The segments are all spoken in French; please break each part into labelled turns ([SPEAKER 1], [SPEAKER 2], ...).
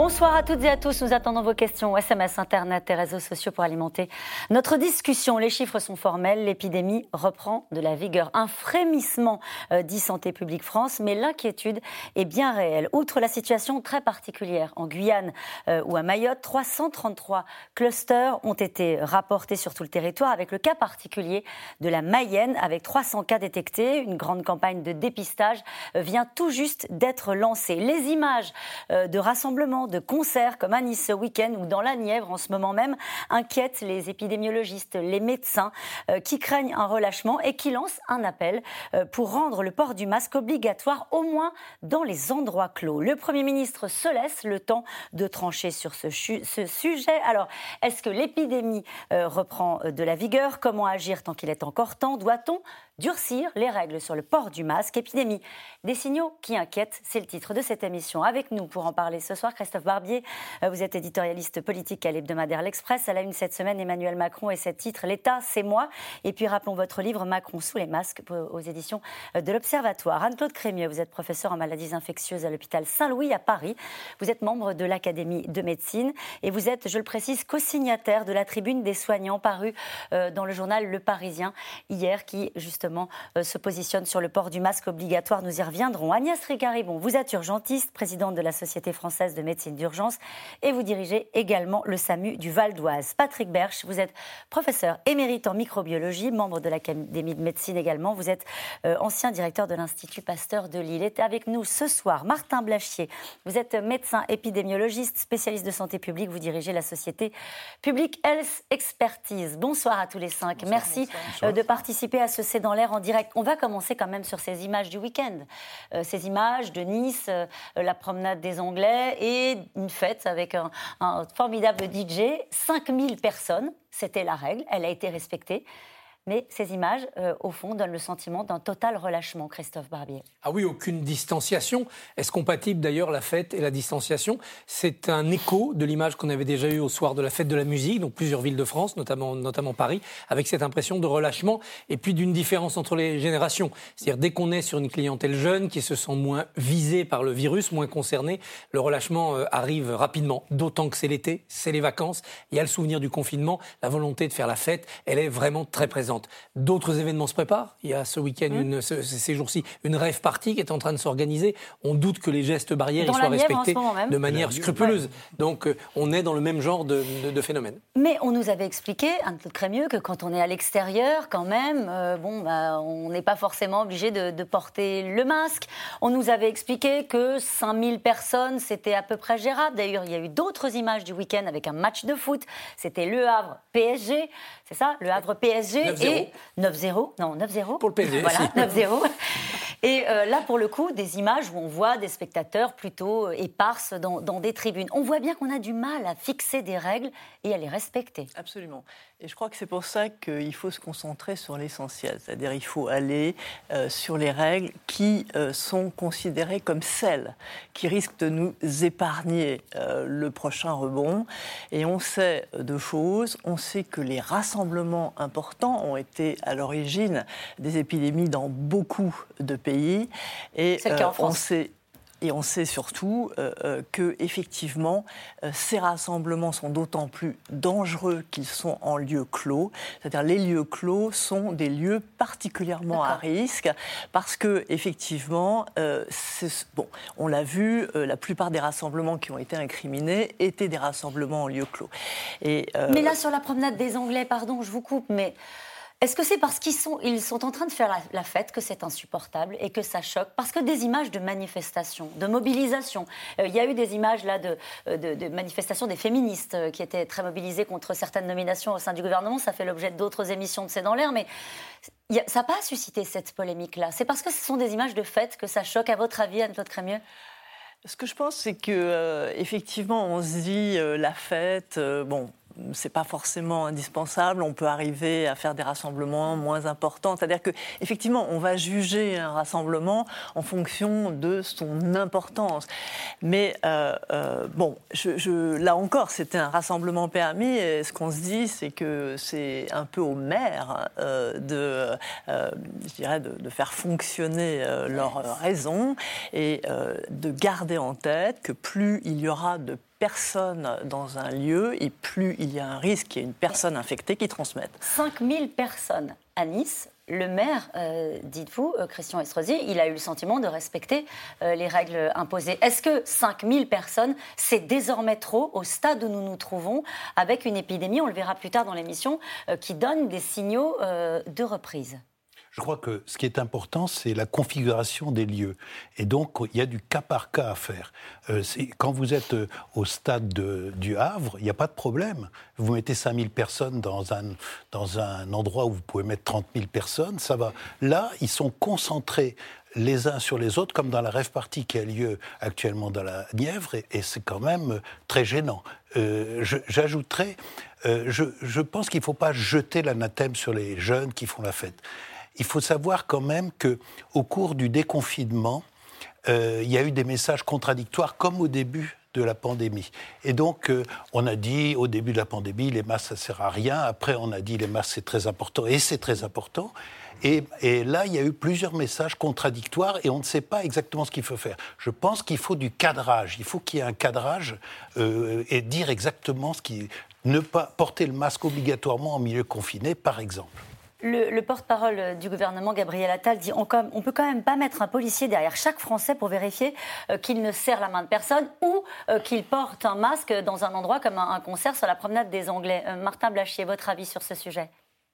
[SPEAKER 1] Bonsoir à toutes et à tous. Nous attendons vos questions, SMS, Internet et réseaux sociaux pour alimenter notre discussion. Les chiffres sont formels. L'épidémie reprend de la vigueur. Un frémissement, dit Santé publique France, mais l'inquiétude est bien réelle. Outre la situation très particulière en Guyane ou à Mayotte, 333 clusters ont été rapportés sur tout le territoire, avec le cas particulier de la Mayenne, avec 300 cas détectés. Une grande campagne de dépistage vient tout juste d'être lancée. Les images de rassemblements, de concerts comme à Nice ce week-end ou dans la Nièvre en ce moment même inquiètent les épidémiologistes, les médecins qui craignent un relâchement et qui lancent un appel pour rendre le port du masque obligatoire au moins dans les endroits clos. Le Premier ministre se laisse le temps de trancher sur ce sujet. Alors, est-ce que l'épidémie reprend de la vigueur? Comment agir tant qu'il est encore temps? Doit-on durcir les règles sur le port du masque? Épidémie, des signaux qui inquiètent, c'est le titre de cette émission. Avec nous pour en parler ce soir, Christophe Barbier, vous êtes éditorialiste politique à l'hebdomadaire L'Express. À la une cette semaine, Emmanuel Macron et cet titre, l'État, c'est moi. Et puis rappelons votre livre, Macron sous les masques, aux éditions de l'Observatoire. Anne-Claude Crémieux, vous êtes professeur en maladies infectieuses à l'hôpital Saint-Louis à Paris. Vous êtes membre de l'Académie de médecine et vous êtes, je le précise, co-signataire de la tribune des soignants parue dans le journal Le Parisien hier, qui justement se positionne sur le port du masque obligatoire. Nous y reviendrons. Agnès Ricaribon, vous êtes urgentiste, présidente de la Société française de médecine d'urgence et vous dirigez également le SAMU du Val d'Oise. Patrick Berche, vous êtes professeur émérite en microbiologie, membre de l'Académie de médecine également. Vous êtes ancien directeur de l'Institut Pasteur de Lille. Est avec nous ce soir Martin Blachier. Vous êtes médecin épidémiologiste, spécialiste de santé publique. Vous dirigez la Société Public Health Expertise. Bonsoir à tous les cinq. Bonsoir, merci de participer à ce C'est dans l'air en direct. On va commencer quand même sur ces images du week-end. Ces images de Nice, la promenade des Anglais et une fête avec un formidable DJ. 5000 personnes, c'était la règle, elle a été respectée. Mais ces images, au fond, donnent le sentiment d'un total relâchement, Christophe Barbier.
[SPEAKER 2] Ah oui, aucune distanciation. Est-ce compatible d'ailleurs la fête et la distanciation? C'est un écho de l'image qu'on avait déjà eue au soir de la fête de la musique, donc plusieurs villes de France, notamment Paris, avec cette impression de relâchement et puis d'une différence entre les générations. C'est-à-dire dès qu'on est sur une clientèle jeune qui se sent moins visée par le virus, moins concernée, le relâchement arrive rapidement. D'autant que c'est l'été, c'est les vacances, il y a le souvenir du confinement, la volonté de faire la fête, elle est vraiment très présente. D'autres événements se préparent. Il y a ce week-end, ces jours-ci, une rave party qui est en train de s'organiser. On doute que les gestes barrières soient respectés de manière scrupuleuse. Donc, on est dans le même genre de phénomène.
[SPEAKER 1] Mais on nous avait expliqué, Anne-Claude Crémieux, que quand on est à l'extérieur, quand même, on n'est pas forcément obligé de porter le masque. On nous avait expliqué que 5000 personnes, c'était à peu près gérable. D'ailleurs, il y a eu d'autres images du week-end avec un match de foot. C'était Le Havre PSG, c'est ça, Le Havre PSG. Et 9-0, non 9-0.
[SPEAKER 2] Pour le PSG.
[SPEAKER 1] Voilà, 9-0. Et là, pour le coup, des images où on voit des spectateurs plutôt éparses dans des tribunes. On voit bien qu'on a du mal à fixer des règles et à les respecter.
[SPEAKER 3] Absolument. Et je crois que c'est pour ça qu'il faut se concentrer sur l'essentiel. C'est-à-dire il faut aller sur les règles qui sont considérées comme celles qui risquent de nous épargner le prochain rebond. Et on sait deux choses. On sait que les rassemblements importants ont été à l'origine des épidémies dans beaucoup de pays. Et
[SPEAKER 1] c'est le cas en France.
[SPEAKER 3] On sait surtout que, effectivement, ces rassemblements sont d'autant plus dangereux qu'ils sont en lieu clos. C'est-à-dire les lieux clos sont des lieux particulièrement à risque parce que, effectivement, on l'a vu, la plupart des rassemblements qui ont été incriminés étaient des rassemblements en lieu clos.
[SPEAKER 1] Mais là, sur la promenade des Anglais, pardon, je vous coupe, mais est-ce que c'est parce qu'ils sont en train de faire la fête que c'est insupportable et que ça choque? Parce que des images de manifestations, de mobilisation, il y a eu des images là de manifestations des féministes qui étaient très mobilisées contre certaines nominations au sein du gouvernement. Ça fait l'objet d'autres émissions de C'est dans l'air, mais ça n'a pas suscité cette polémique-là. C'est parce que ce sont des images de fête que ça choque, à votre avis, Anne-Claude Crémieux?
[SPEAKER 3] Ce que je pense, c'est que effectivement, on se dit la fête, c'est pas forcément indispensable. On peut arriver à faire des rassemblements moins importants. C'est-à-dire que, effectivement, on va juger un rassemblement en fonction de son importance. Mais là encore, c'était un rassemblement permis. Et ce qu'on se dit, c'est que c'est un peu aux maires de faire fonctionner leur raison et de garder en tête que plus il y aura de personnes dans un lieu, et plus il y a un risque qu'il y ait une personne infectée qui transmette.
[SPEAKER 1] 5000 personnes à Nice. Le maire, dites-vous, Christian Estrosi, il a eu le sentiment de respecter les règles imposées. Est-ce que 5000 personnes, c'est désormais trop au stade où nous nous trouvons, avec une épidémie, on le verra plus tard dans l'émission, qui donne des signaux de reprise ?
[SPEAKER 4] Je crois que ce qui est important, c'est la configuration des lieux. Et donc, il y a du cas par cas à faire. Quand vous êtes au stade du Havre, il n'y a pas de problème. Vous mettez 5000 personnes dans un endroit où vous pouvez mettre 30 000 personnes, ça va. Là, ils sont concentrés les uns sur les autres, comme dans la rave party qui a lieu actuellement dans la Nièvre, et c'est quand même très gênant. J'ajouterais, je pense qu'il ne faut pas jeter l'anathème sur les jeunes qui font la fête. Il faut savoir quand même qu'au cours du déconfinement, il y a eu des messages contradictoires comme au début de la pandémie. Et donc, on a dit au début de la pandémie, les masques, ça ne sert à rien. Après, on a dit les masques, c'est très important. Et c'est très important. Et là, il y a eu plusieurs messages contradictoires et on ne sait pas exactement ce qu'il faut faire. Je pense qu'il faut du cadrage. Il faut qu'il y ait un cadrage et dire exactement ce qui... Ne pas porter le masque obligatoirement en milieu confiné, par exemple.
[SPEAKER 1] Le porte-parole du gouvernement, Gabriel Attal, dit on peut quand même pas mettre un policier derrière chaque Français pour vérifier qu'il ne serre la main de personne ou qu'il porte un masque dans un endroit comme un concert sur la promenade des Anglais. Martin Blachier, votre avis sur ce sujet ?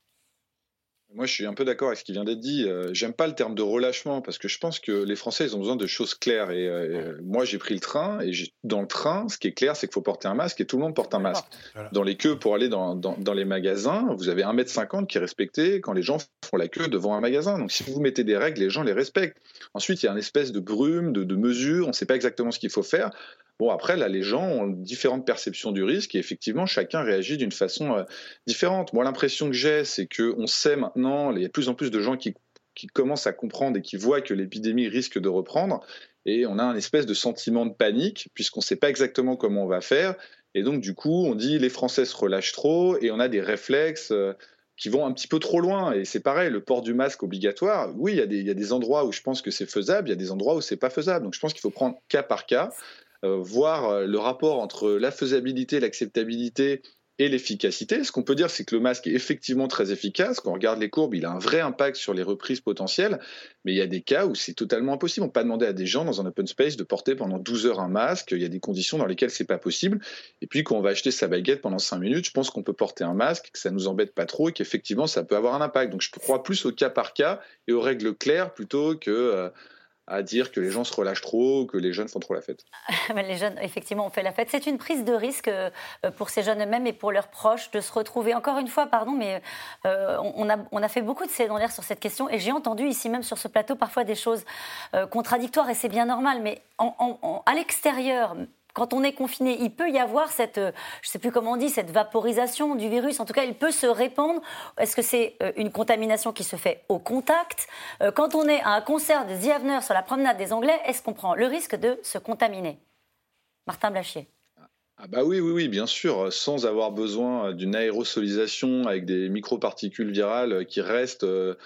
[SPEAKER 5] Moi, je suis un peu d'accord avec ce qui vient d'être dit. J'aime pas le terme de relâchement parce que je pense que les Français, ils ont besoin de choses claires. Et moi, j'ai pris le train et dans le train, ce qui est clair, c'est qu'il faut porter un masque et tout le monde porte un masque. Voilà. Dans les queues pour aller dans les magasins, vous avez 1,50 m qui est respecté quand les gens font la queue devant un magasin. Donc, si vous mettez des règles, les gens les respectent. Ensuite, il y a une espèce de brume, de mesure. On ne sait pas exactement ce qu'il faut faire. Bon, après, là, les gens ont différentes perceptions du risque et effectivement, chacun réagit d'une façon différente. Moi, l'impression que j'ai, c'est qu'on sait maintenant, il y a de plus en plus de gens qui commencent à comprendre et qui voient que l'épidémie risque de reprendre et on a un espèce de sentiment de panique puisqu'on ne sait pas exactement comment on va faire et donc, du coup, on dit les Français se relâchent trop et on a des réflexes qui vont un petit peu trop loin. Et c'est pareil, le port du masque obligatoire, oui, il y a des endroits où je pense que c'est faisable, il y a des endroits où c'est pas faisable. Donc, je pense qu'il faut prendre cas par cas. Voir le rapport entre la faisabilité, l'acceptabilité et l'efficacité. Ce qu'on peut dire, c'est que le masque est effectivement très efficace. Quand on regarde les courbes, il a un vrai impact sur les reprises potentielles, mais il y a des cas où c'est totalement impossible. On ne peut pas demander à des gens dans un open space de porter pendant 12 heures un masque. Il y a des conditions dans lesquelles c'est pas possible. Et puis, quand on va acheter sa baguette pendant 5 minutes, je pense qu'on peut porter un masque, que ça nous embête pas trop et qu'effectivement, ça peut avoir un impact. Donc, je crois plus au cas par cas et aux règles claires plutôt que... à dire que les gens se relâchent trop, que les jeunes font trop la fête.
[SPEAKER 1] Les jeunes, effectivement, ont fait la fête. C'est une prise de risque pour ces jeunes eux-mêmes et pour leurs proches de se retrouver. Encore une fois, pardon, mais on a fait beaucoup de séminaires sur cette question et j'ai entendu ici même sur ce plateau parfois des choses contradictoires et c'est bien normal. Mais à l'extérieur... Quand on est confiné, il peut y avoir cette, je ne sais plus comment on dit, cette vaporisation du virus. En tout cas, il peut se répandre. Est-ce que c'est une contamination qui se fait au contact ? Quand on est à un concert de The Avener sur la promenade des Anglais, est-ce qu'on prend le risque de se contaminer ? Martin Blachier.
[SPEAKER 5] Ah bah oui, bien sûr, sans avoir besoin d'une aérosolisation avec des microparticules virales qui restent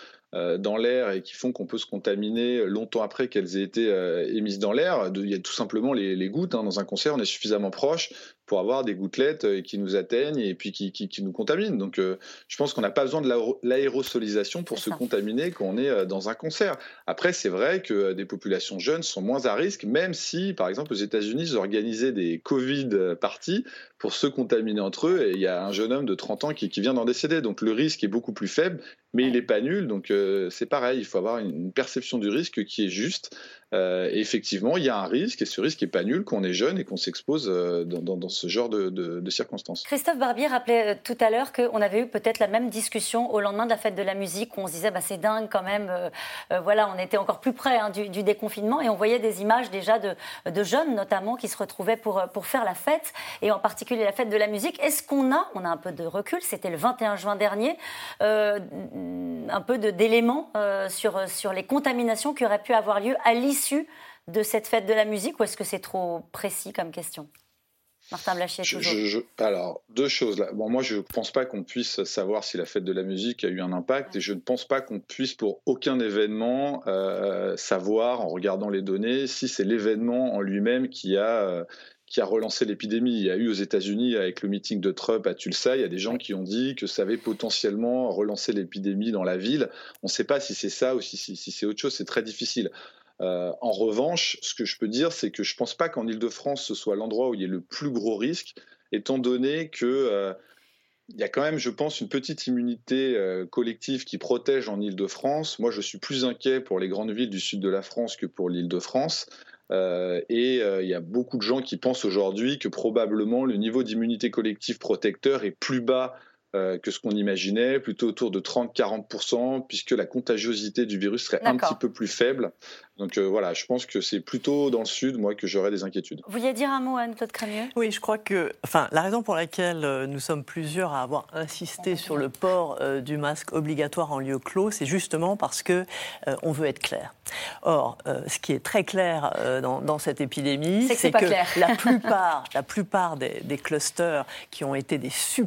[SPEAKER 5] dans l'air et qui font qu'on peut se contaminer longtemps après qu'elles aient été émises dans l'air. Il y a tout simplement les gouttes. Dans un concert, on est suffisamment proche pour avoir des gouttelettes qui nous atteignent et puis qui nous contaminent. Donc, je pense qu'on n'a pas besoin de l'aérosolisation pour se contaminer quand on est dans un concert. Après, c'est vrai que des populations jeunes sont moins à risque, même si, par exemple, aux États-Unis, ils organisaient des Covid parties pour se contaminer entre eux. Et il y a un jeune homme de 30 ans qui vient d'en décéder. Donc, le risque est beaucoup plus faible, mais il n'est pas nul. Donc, c'est pareil, il faut avoir une perception du risque qui est juste. Et effectivement, il y a un risque, et ce risque n'est pas nul quand on est jeune et qu'on s'expose dans ce genre de circonstances.
[SPEAKER 1] Christophe Barbier rappelait tout à l'heure qu'on avait eu peut-être la même discussion au lendemain de la fête de la musique, où on se disait c'est dingue quand même, voilà, on était encore plus près du déconfinement, et on voyait des images déjà de jeunes notamment qui se retrouvaient pour faire la fête, et en particulier la fête de la musique. Est-ce qu'on a un peu de recul, c'était le 21 juin dernier, un peu d'éléments sur les contaminations qui auraient pu avoir lieu à l'issue de cette fête de la musique, ou est-ce que c'est trop précis comme question ? Martin Blachier, toujours.
[SPEAKER 5] Alors, deux choses là. Bon, moi, je ne pense pas qu'on puisse savoir si la fête de la musique a eu un impact, et je ne pense pas qu'on puisse, pour aucun événement, savoir, en regardant les données, si c'est l'événement en lui-même qui a qui a relancé l'épidémie. Il y a eu aux États-Unis, avec le meeting de Trump à Tulsa, il y a des gens qui ont dit que ça avait potentiellement relancé l'épidémie dans la ville. On ne sait pas si c'est ça ou si c'est autre chose, c'est très difficile. En revanche, ce que je peux dire, c'est que je ne pense pas qu'en Île-de-France, ce soit l'endroit où il y ait le plus gros risque, étant donné que... il y a quand même, je pense, une petite immunité collective qui protège en Île-de-France. Moi, je suis plus inquiet pour les grandes villes du sud de la France que pour l'Île-de-France. Il y a beaucoup de gens qui pensent aujourd'hui que probablement le niveau d'immunité collective protecteur est plus bas que ce qu'on imaginait, plutôt autour de 30-40%, puisque la contagiosité du virus serait un petit peu plus faible. Donc voilà, je pense que c'est plutôt dans le sud, moi, que j'aurais des inquiétudes.
[SPEAKER 1] Vous vouliez dire un mot, Anne-Claude Crémieux ?
[SPEAKER 3] Oui, je crois que la raison pour laquelle nous sommes plusieurs à avoir insisté sur le port du masque obligatoire en lieu clos, c'est justement parce qu'on veut être clair. Or, ce qui est très clair dans cette épidémie, c'est que la plupart des clusters qui ont été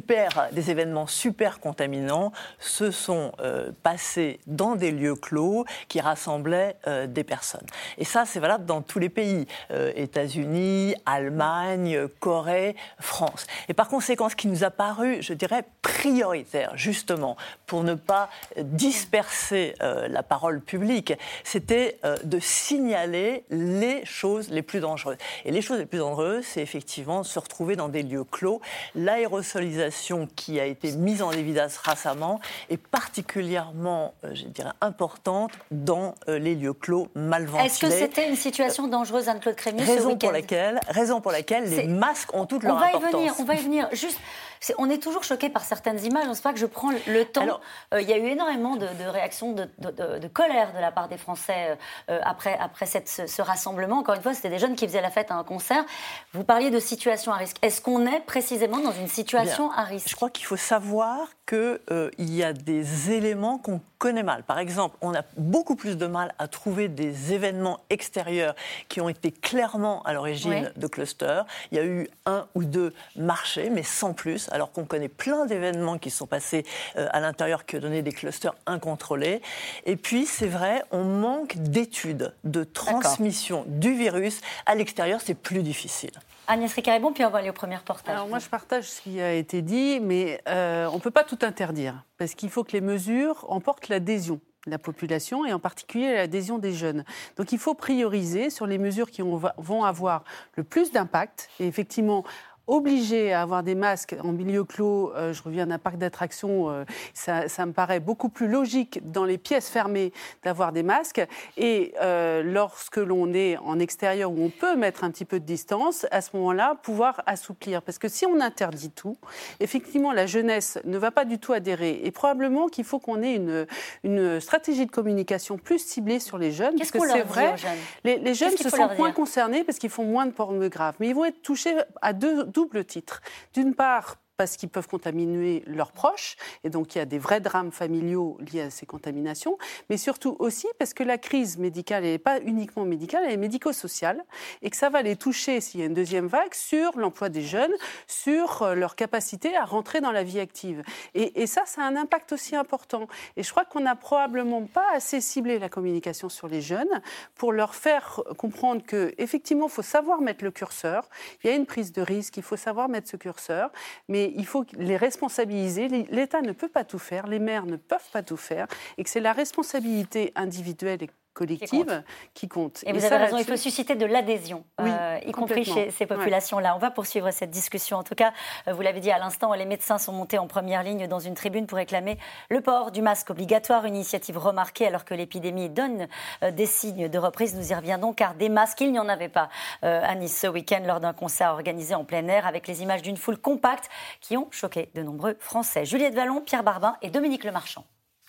[SPEAKER 3] des événements super contaminants se sont passés dans des lieux clos qui rassemblaient des personnes. Et ça, c'est valable dans tous les pays. États-Unis, Allemagne, Corée, France. Et par conséquent, ce qui nous a paru, je dirais, prioritaire, justement, pour ne pas disperser la parole publique, c'était de signaler les choses les plus dangereuses. Et les choses les plus dangereuses, c'est effectivement se retrouver dans des lieux clos. L'aérosolisation qui a été mise en évidence récemment est particulièrement, je dirais, importante dans les lieux clos mal ventilés.
[SPEAKER 1] Est-ce que c'était une situation dangereuse, Anne-Claude Crémieux, ce week-end ?
[SPEAKER 3] Raison pour laquelle les masques ont toute leur importance.
[SPEAKER 1] On va y venir. Juste, on est toujours choqué par certaines images. C'est pas que je prends le temps. Alors, il y a eu énormément de réactions de colère de la part des Français après ce rassemblement. Encore une fois, c'était des jeunes qui faisaient la fête à un concert. Vous parliez de situation à risque. Est-ce qu'on est précisément dans une situation à risque ?
[SPEAKER 3] Je crois qu'il faut savoir qu'il y a des éléments qu'on connaît mal. Par exemple, on a beaucoup plus de mal à trouver des événements extérieurs qui ont été clairement à l'origine de clusters. Il y a eu 1 ou 2 marchés, mais sans plus, alors qu'on connaît plein d'événements qui sont passés à l'intérieur qui ont donné des clusters incontrôlés. Et puis, c'est vrai, on manque d'études de transmission du virus à l'extérieur, c'est plus difficile.
[SPEAKER 1] Agnès Ricard-Ribon, puis on va aller au premier reportage.
[SPEAKER 6] Alors moi, je partage ce qui a été dit, mais on ne peut pas tout interdire, parce qu'il faut que les mesures emportent l'adhésion de la population, et en particulier l'adhésion des jeunes. Donc il faut prioriser sur les mesures qui vont avoir le plus d'impact, et effectivement... Obligé à avoir des masques en milieu clos, je reviens d'un parc d'attractions, ça me paraît beaucoup plus logique dans les pièces fermées d'avoir des masques. Et lorsque l'on est en extérieur où on peut mettre un petit peu de distance, à ce moment-là, pouvoir assouplir. Parce que si on interdit tout, effectivement, la jeunesse ne va pas du tout adhérer. Et probablement qu'il faut qu'on ait une stratégie de communication plus ciblée sur les jeunes.
[SPEAKER 1] Qu'est-ce qu'on leur dit aux jeunes ?
[SPEAKER 6] Les jeunes se sentent moins concernés parce qu'ils font moins de pornographes. Mais ils vont être touchés à double titre. D'une part, parce qu'ils peuvent contaminer leurs proches, et donc il y a des vrais drames familiaux liés à ces contaminations, mais surtout aussi parce que la crise médicale, elle n'est pas uniquement médicale, elle est médico-sociale, et que ça va les toucher, s'il y a une deuxième vague, sur l'emploi des jeunes, sur leur capacité à rentrer dans la vie active. Et ça a un impact aussi important. Et je crois qu'on n'a probablement pas assez ciblé la communication sur les jeunes pour leur faire comprendre qu'effectivement, il faut savoir mettre le curseur, il y a une prise de risque, il faut savoir mettre ce curseur, mais il faut les responsabiliser. L'État ne peut pas tout faire, les maires ne peuvent pas tout faire, et que c'est la responsabilité individuelle et collective qui compte.
[SPEAKER 1] Et vous avez raison, il faut susciter de l'adhésion, y compris chez ces populations-là. On va poursuivre cette discussion. En tout cas, vous l'avez dit à l'instant, les médecins sont montés en première ligne dans une tribune pour réclamer le port du masque obligatoire, une initiative remarquée alors que l'épidémie donne des signes de reprise. Nous y reviendrons, car des masques, il n'y en avait pas à Nice ce week-end lors d'un concert organisé en plein air avec les images d'une foule compacte qui ont choqué de nombreux Français. Juliette Vallon, Pierre Barbin et Dominique Lemarchand.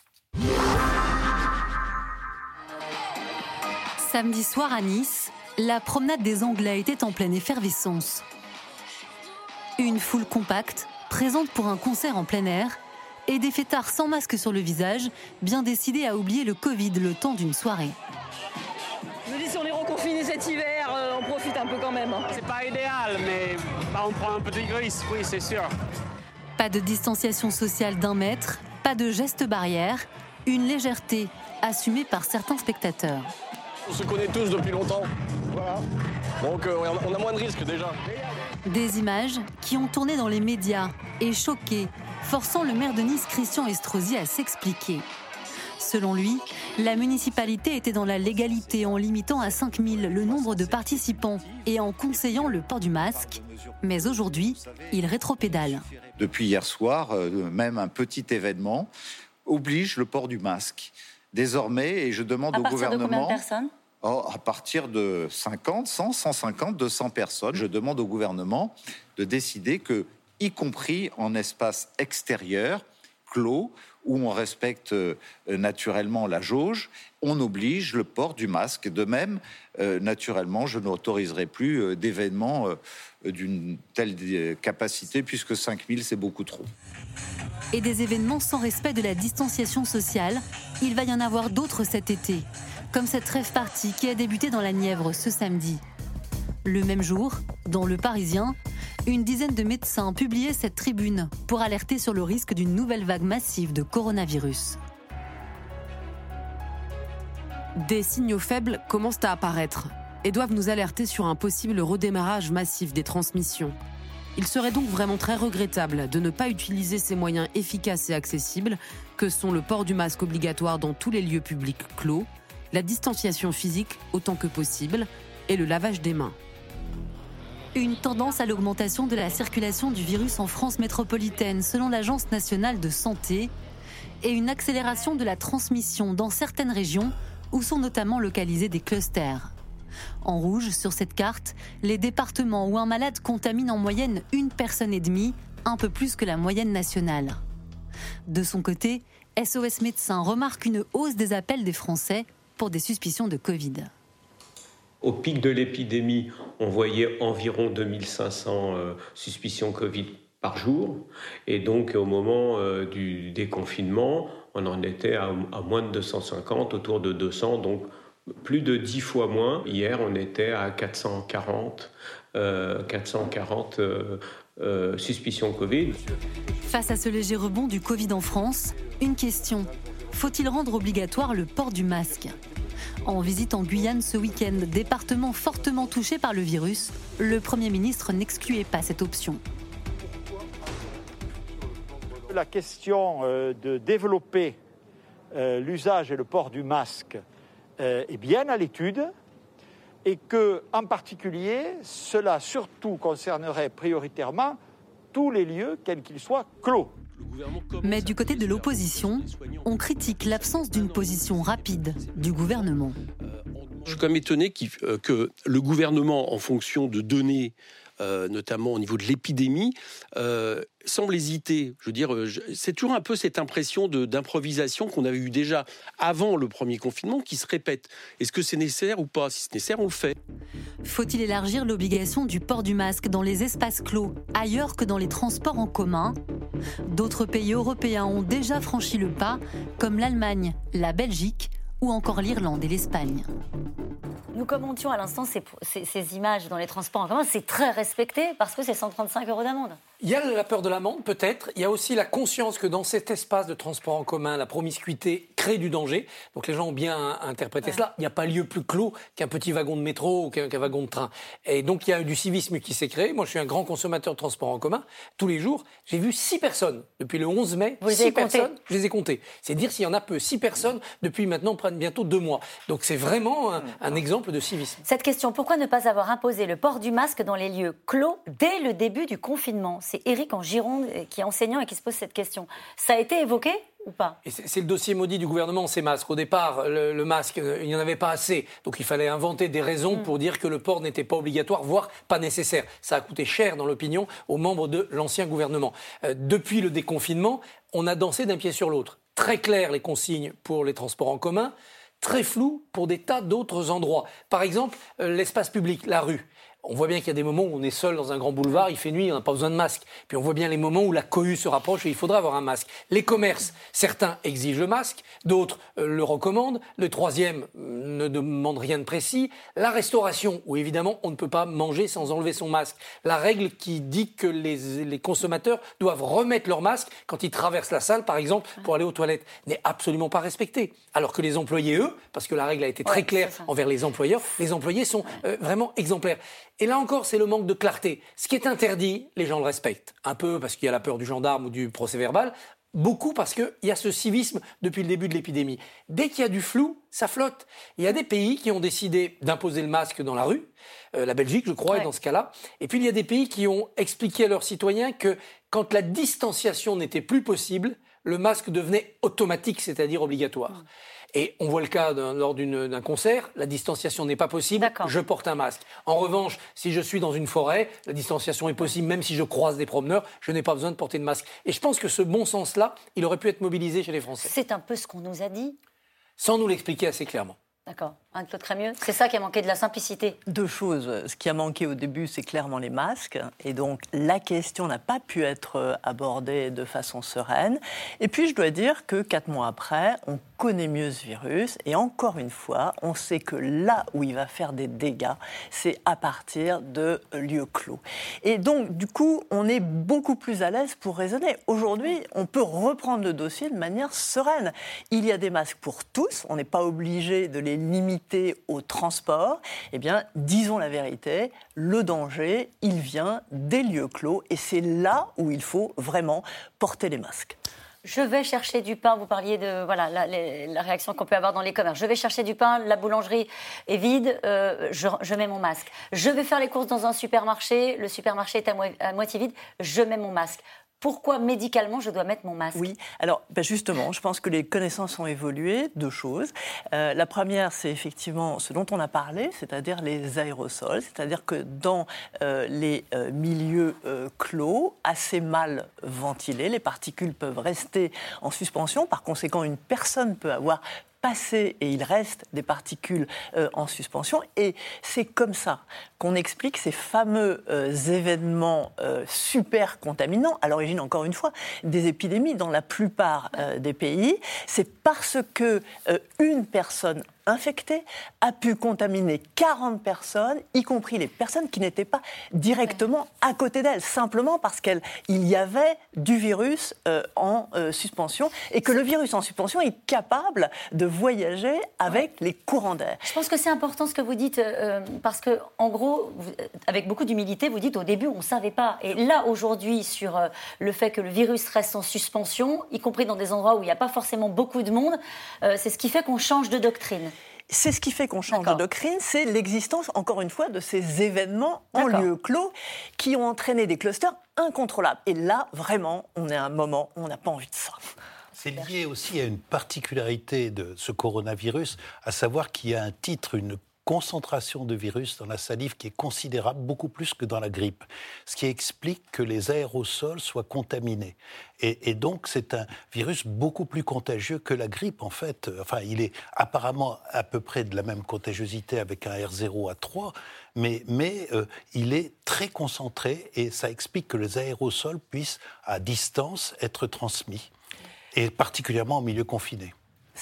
[SPEAKER 7] Samedi soir à Nice, la promenade des Anglais était en pleine effervescence. Une foule compacte, présente pour un concert en plein air, et des fêtards sans masque sur le visage, bien décidés à oublier le Covid le temps d'une soirée.
[SPEAKER 8] Je me dis, si on est reconfiné cet hiver, on profite un peu quand même.
[SPEAKER 9] C'est pas idéal, mais on prend un peu de gris, oui, c'est sûr.
[SPEAKER 7] Pas de distanciation sociale d'1 mètre, pas de gestes barrières, une légèreté assumée par certains spectateurs.
[SPEAKER 9] On se connaît tous depuis longtemps. Voilà. Donc on a moins de risques déjà.
[SPEAKER 7] Des images qui ont tourné dans les médias et choqué, forçant le maire de Nice, Christian Estrosi, à s'expliquer. Selon lui, la municipalité était dans la légalité en limitant à 5 000 le nombre de participants et en conseillant le port du masque. Mais aujourd'hui, il rétropédale.
[SPEAKER 10] Depuis hier soir, même un petit événement oblige le port du masque. Désormais, et je demande au gouvernement...
[SPEAKER 1] À partir de combien de personnes ?
[SPEAKER 10] À partir de 50, 100, 150, 200 personnes, je demande au gouvernement de décider que, y compris en espace extérieur, clos, où on respecte naturellement la jauge, on oblige le port du masque. De même, naturellement, je n'autoriserai plus d'événements d'une telle capacité, puisque 5000, c'est beaucoup trop.
[SPEAKER 7] Et des événements sans respect de la distanciation sociale, il va y en avoir d'autres cet été, comme cette rave party qui a débuté dans la Nièvre ce samedi. Le même jour, dans Le Parisien, une dizaine de médecins publiaient cette tribune pour alerter sur le risque d'une nouvelle vague massive de coronavirus.
[SPEAKER 11] Des signaux faibles commencent à apparaître et doivent nous alerter sur un possible redémarrage massif des transmissions. Il serait donc vraiment très regrettable de ne pas utiliser ces moyens efficaces et accessibles que sont le port du masque obligatoire dans tous les lieux publics clos, la distanciation physique autant que possible et le lavage des mains.
[SPEAKER 7] Une tendance à l'augmentation de la circulation du virus en France métropolitaine selon l'Agence nationale de santé et une accélération de la transmission dans certaines régions où sont notamment localisés des clusters. En rouge, sur cette carte, les départements où un malade contamine en moyenne 1 personne et demie, un peu plus que la moyenne nationale. De son côté, SOS Médecins remarque une hausse des appels des Français pour des suspicions de Covid.
[SPEAKER 12] Au pic de l'épidémie, on voyait environ 2500 suspicions Covid par jour. Et donc, au moment du déconfinement, on en était à moins de 250, autour de 200, donc plus de 10 fois moins. Hier, on était à 440 suspicions Covid.
[SPEAKER 7] Face à ce léger rebond du Covid en France, une question. Faut-il rendre obligatoire le port du masque ? En visite en Guyane ce week-end, département fortement touché par le virus, le Premier ministre n'excluait pas cette option.
[SPEAKER 13] La question de développer l'usage et le port du masque est bien à l'étude et que, en particulier, cela surtout concernerait prioritairement tous les lieux, quels qu'ils soient, clos.
[SPEAKER 7] Mais du côté de l'opposition, on critique l'absence d'une position rapide du gouvernement.
[SPEAKER 14] Je suis quand même étonné que le gouvernement, en fonction de données, notamment au niveau de l'épidémie, semble hésiter. Je veux dire, c'est toujours un peu cette impression d'improvisation qu'on avait eue déjà avant le premier confinement qui se répète. Est-ce que c'est nécessaire ou pas ? Si c'est nécessaire, on le fait.
[SPEAKER 7] Faut-il élargir l'obligation du port du masque dans les espaces clos, ailleurs que dans les transports en commun ? D'autres pays européens ont déjà franchi le pas, comme l'Allemagne, la Belgique ou encore l'Irlande et l'Espagne.
[SPEAKER 1] Nous commentions à l'instant ces images dans les transports en commun. C'est très respecté parce que c'est 135 € d'amende.
[SPEAKER 2] Il y a la peur de l'amende, peut-être. Il y a aussi la conscience que dans cet espace de transport en commun, la promiscuité crée du danger. Donc les gens ont bien interprété cela. Il n'y a pas lieu plus clos qu'un petit wagon de métro ou qu'un wagon de train. Et donc il y a du civisme qui s'est créé. Moi, je suis un grand consommateur de transport en commun. Tous les jours, j'ai vu 6 personnes. Depuis le 11 mai, 6 personnes, je les ai comptées. C'est dire s'il y en a peu. 6 personnes depuis maintenant bientôt 2 mois. Donc c'est vraiment un exemple de civisme.
[SPEAKER 1] Cette question, pourquoi ne pas avoir imposé le port du masque dans les lieux clos dès le début du confinement ? C'est Éric en Gironde qui est enseignant et qui se pose cette question. Ça a été évoqué ou pas ?
[SPEAKER 2] Et c'est le dossier maudit du gouvernement, ces masques. Au départ, le masque, il n'y en avait pas assez. Donc il fallait inventer des raisons pour dire que le port n'était pas obligatoire, voire pas nécessaire. Ça a coûté cher dans l'opinion aux membres de l'ancien gouvernement. Depuis le déconfinement, on a dansé d'un pied sur l'autre. Très clair les consignes pour les transports en commun, très flou pour des tas d'autres endroits. Par exemple, l'espace public, la rue. On voit bien qu'il y a des moments où on est seul dans un grand boulevard, il fait nuit, on n'a pas besoin de masque. Puis on voit bien les moments où la cohue se rapproche et il faudra avoir un masque. Les commerces, certains exigent le masque, d'autres le recommandent, le troisième ne demande rien de précis. La restauration, où évidemment on ne peut pas manger sans enlever son masque. La règle qui dit que les consommateurs doivent remettre leur masque quand ils traversent la salle, par exemple, pour aller aux toilettes, n'est absolument pas respectée. Alors que les employés, eux, parce que la règle a été très claire envers les employés sont vraiment exemplaires. Et là encore, c'est le manque de clarté. Ce qui est interdit, les gens le respectent. Un peu parce qu'il y a la peur du gendarme ou du procès-verbal, beaucoup parce qu'il y a ce civisme depuis le début de l'épidémie. Dès qu'il y a du flou, ça flotte. Il y a des pays qui ont décidé d'imposer le masque dans la rue. La Belgique, je crois, est dans ce cas-là. Et puis, il y a des pays qui ont expliqué à leurs citoyens que quand la distanciation n'était plus possible, le masque devenait automatique, c'est-à-dire obligatoire. Et on voit le cas lors d'un concert, la distanciation n'est pas possible, je porte un masque. En revanche, si je suis dans une forêt, la distanciation est possible, même si je croise des promeneurs, je n'ai pas besoin de porter de masque. Et je pense que ce bon sens-là, il aurait pu être mobilisé chez les Français.
[SPEAKER 1] C'est un peu ce qu'on nous a dit.
[SPEAKER 2] Sans nous l'expliquer assez clairement.
[SPEAKER 1] D'accord. Anne-Claude Crémieux, c'est ça qui a manqué, de la simplicité.
[SPEAKER 3] Deux choses. Ce qui a manqué au début, c'est clairement les masques. Et donc, la question n'a pas pu être abordée de façon sereine. Et puis, je dois dire que 4 mois après, on connaît mieux ce virus. Et encore une fois, on sait que là où il va faire des dégâts, c'est à partir de lieux clos. Et donc, du coup, on est beaucoup plus à l'aise pour raisonner. Aujourd'hui, on peut reprendre le dossier de manière sereine. Il y a des masques pour tous. On n'est pas obligé de les limiter au transport. Eh bien, disons la vérité, le danger, il vient des lieux clos et c'est là où il faut vraiment porter les masques.
[SPEAKER 1] Je vais chercher du pain, vous parliez de la réaction qu'on peut avoir dans les commerces. Je vais chercher du pain, la boulangerie est vide, je mets mon masque. Je vais faire les courses dans un supermarché, le supermarché est à moitié vide, je mets mon masque. Pourquoi médicalement je dois mettre mon masque ?
[SPEAKER 3] Oui, alors justement, je pense que les connaissances ont évolué. 2 choses. La première, c'est effectivement ce dont on a parlé, c'est-à-dire les aérosols. C'est-à-dire que dans les milieux clos, assez mal ventilés, les particules peuvent rester en suspension. Par conséquent, une personne peut avoir passé et il reste des particules en suspension. Et c'est comme ça qu'on explique ces fameux événements super contaminants, à l'origine, encore une fois, des épidémies dans la plupart des pays. C'est parce que une personne infectée a pu contaminer 40 personnes, y compris les personnes qui n'étaient pas directement à côté d'elle, simplement parce qu'il y avait du virus en suspension et que le virus en suspension est capable de voyager avec les courants d'air.
[SPEAKER 1] Je pense que c'est important ce que vous dites, parce que, en gros, avec beaucoup d'humilité, vous dites au début on ne savait pas. Et là, aujourd'hui, sur le fait que le virus reste en suspension, y compris dans des endroits où il n'y a pas forcément beaucoup de monde, c'est ce qui fait qu'on change de doctrine.
[SPEAKER 3] C'est ce qui fait qu'on change de doctrine, c'est l'existence, encore une fois, de ces événements en lieu clos qui ont entraîné des clusters incontrôlables. Et là, vraiment, on est à un moment où on n'a pas envie de ça.
[SPEAKER 4] C'est lié aussi à une particularité de ce coronavirus, à savoir qu'il y a un titre, une concentration de virus dans la salive qui est considérable, beaucoup plus que dans la grippe. Ce qui explique que les aérosols soient contaminés. Et donc, c'est un virus beaucoup plus contagieux que la grippe, en fait. Enfin, il est apparemment à peu près de la même contagiosité avec un R0 à 3, mais il est très concentré et ça explique que les aérosols puissent, à distance, être transmis, et particulièrement en milieu confiné.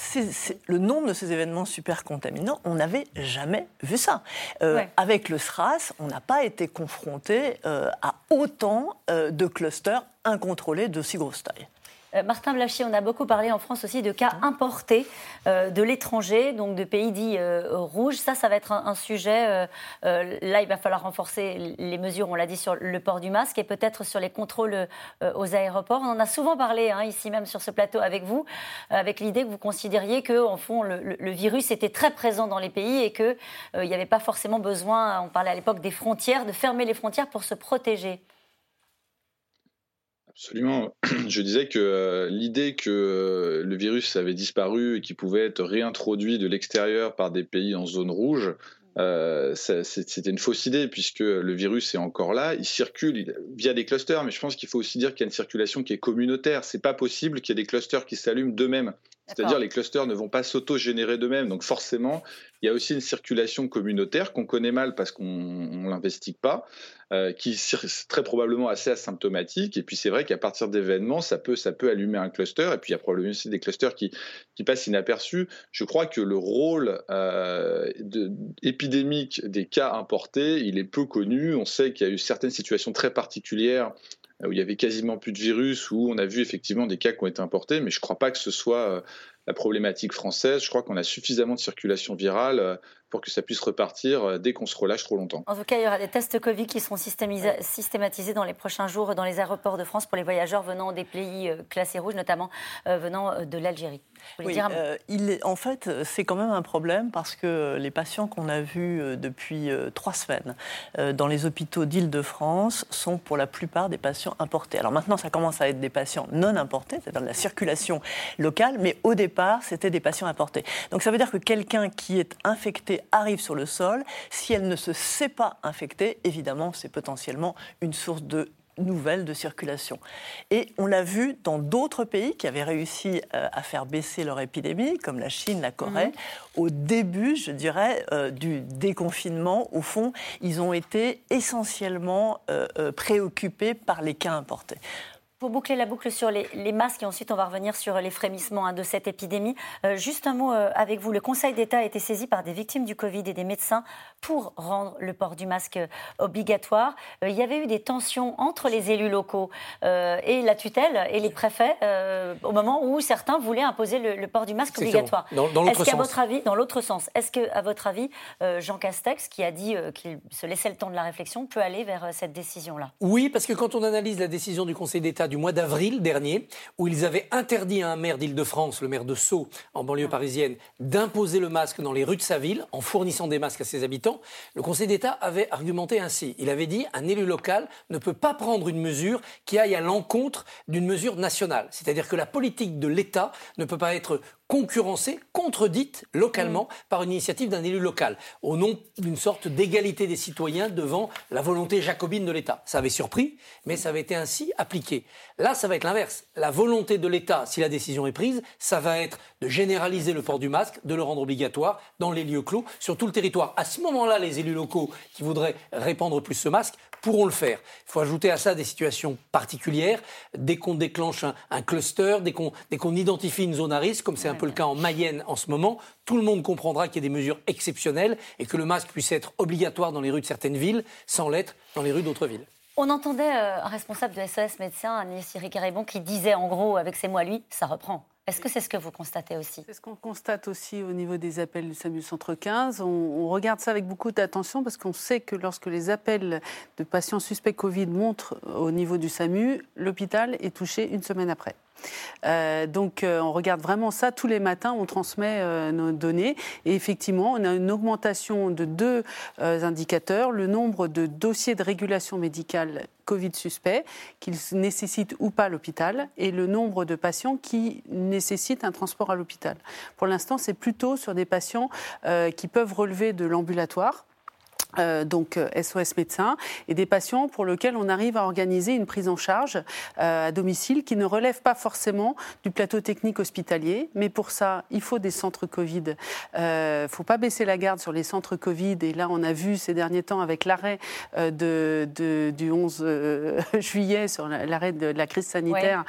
[SPEAKER 3] Le nombre de ces événements super contaminants, on n'avait jamais vu ça. Avec le SRAS, on n'a pas été confronté à autant de clusters incontrôlés de si grosse taille.
[SPEAKER 1] Martin Blachier, on a beaucoup parlé en France aussi de cas importés de l'étranger, donc de pays dits rouges. Ça va être un sujet. Là, il va falloir renforcer les mesures, on l'a dit, sur le port du masque et peut-être sur les contrôles aux aéroports. On en a souvent parlé, ici même sur ce plateau avec vous, avec l'idée que vous considériez que, en fond, le virus était très présent dans les pays et qu'il n'y avait pas forcément besoin, on parlait à l'époque des frontières, de fermer les frontières pour se protéger.
[SPEAKER 5] Absolument. Je disais que l'idée que le virus avait disparu et qu'il pouvait être réintroduit de l'extérieur par des pays en zone rouge, c'était une fausse idée puisque le virus est encore là, il circule via des clusters, mais je pense qu'il faut aussi dire qu'il y a une circulation qui est communautaire. C'est pas possible qu'il y ait des clusters qui s'allument d'eux-mêmes. C'est-à-dire les clusters ne vont pas s'auto-générer d'eux-mêmes. Donc forcément, il y a aussi une circulation communautaire qu'on connaît mal parce qu'on ne l'investigue pas, qui est très probablement assez asymptomatique. Et puis c'est vrai qu'à partir d'événements, ça peut allumer un cluster. Et puis il y a probablement aussi des clusters qui passent inaperçus. Je crois que le rôle épidémique des cas importés, il est peu connu. On sait qu'il y a eu certaines situations très particulières où il y avait quasiment plus de virus, où on a vu effectivement des cas qui ont été importés, mais je ne crois pas que ce soit la problématique française. Je crois qu'on a suffisamment de circulation virale pour que ça puisse repartir dès qu'on se relâche trop longtemps.
[SPEAKER 1] En tout cas, il y aura des tests Covid qui seront systématisés dans les prochains jours dans les aéroports de France pour les voyageurs venant des pays classés rouges, notamment venant de l'Algérie.
[SPEAKER 3] Oui, en fait, c'est quand même un problème parce que les patients qu'on a vus depuis 3 semaines dans les hôpitaux d'Île-de-France sont pour la plupart des patients importés. Alors maintenant, ça commence à être des patients non importés, c'est-à-dire de la circulation locale, mais au départ, c'était des patients importés. Donc ça veut dire que quelqu'un qui est infecté arrive sur le sol. Si elle ne se sait pas infectée, évidemment, c'est potentiellement une source de nouvelles de circulation. Et on l'a vu dans d'autres pays qui avaient réussi à faire baisser leur épidémie, comme la Chine, la Corée. Au début, je dirais, du déconfinement, au fond, ils ont été essentiellement préoccupés par les cas importés.
[SPEAKER 1] Pour boucler la boucle sur les masques, et ensuite on va revenir sur les frémissements de cette épidémie. Juste un mot avec vous. Le Conseil d'État a été saisi par des victimes du Covid et des médecins pour rendre le port du masque obligatoire. Il y avait eu des tensions entre les élus locaux et la tutelle et les préfets au moment où certains voulaient imposer le port du masque obligatoire.
[SPEAKER 2] Dans l'autre sens.
[SPEAKER 1] Dans l'autre sens, est-ce qu'à votre avis, Jean Castex, qui a dit qu'il se laissait le temps de la réflexion, peut aller vers cette décision-là?
[SPEAKER 2] Oui, parce que quand on analyse la décision du Conseil d'État du mois d'avril dernier, où ils avaient interdit à un maire d'Île-de-France, le maire de Sceaux, en banlieue parisienne, d'imposer le masque dans les rues de sa ville, en fournissant des masques à ses habitants, le Conseil d'État avait argumenté ainsi. Il avait dit qu'un élu local ne peut pas prendre une mesure qui aille à l'encontre d'une mesure nationale. C'est-à-dire que la politique de l'État ne peut pas être concurrencée, contredite localement par une initiative d'un élu local, au nom d'une sorte d'égalité des citoyens devant la volonté jacobine de l'État. Ça avait surpris, mais ça avait été ainsi appliqué. Là, ça va être l'inverse. La volonté de l'État, si la décision est prise, ça va être de généraliser le port du masque, de le rendre obligatoire dans les lieux clos, sur tout le territoire. À ce moment-là, les élus locaux qui voudraient répandre plus ce masque pourront le faire. Il faut ajouter à ça des situations particulières. Dès qu'on déclenche un cluster, dès qu'on identifie une zone à risque, comme c'est un peu le cas en Mayenne en ce moment, tout le monde comprendra qu'il y a des mesures exceptionnelles et que le masque puisse être obligatoire dans les rues de certaines villes sans l'être dans les rues d'autres villes.
[SPEAKER 1] On entendait un responsable de SOS Médecins, Agnès Siri-Caribon, qui disait en gros, avec ses mots à lui, ça reprend. Est-ce que c'est ce que vous constatez aussi?
[SPEAKER 6] C'est ce qu'on constate aussi au niveau des appels du SAMU Centre 15. On regarde ça avec beaucoup d'attention parce qu'on sait que lorsque les appels de patients suspects Covid montent au niveau du SAMU, l'hôpital est touché une semaine après. Donc on regarde vraiment ça tous les matins, on transmet nos données et effectivement on a une augmentation de 2 indicateurs, le nombre de dossiers de régulation médicale Covid suspect qu'ils nécessitent ou pas l'hôpital et le nombre de patients qui nécessitent un transport à l'hôpital. Pour l'instant c'est plutôt sur des patients qui peuvent relever de l'ambulatoire. Donc SOS Médecins, et des patients pour lesquels on arrive à organiser une prise en charge à domicile qui ne relève pas forcément du plateau technique hospitalier, mais pour ça, il faut des centres Covid. Il ne faut pas baisser la garde sur les centres Covid, et là on a vu ces derniers temps avec l'arrêt du 11 juillet sur l'arrêt de la crise sanitaire,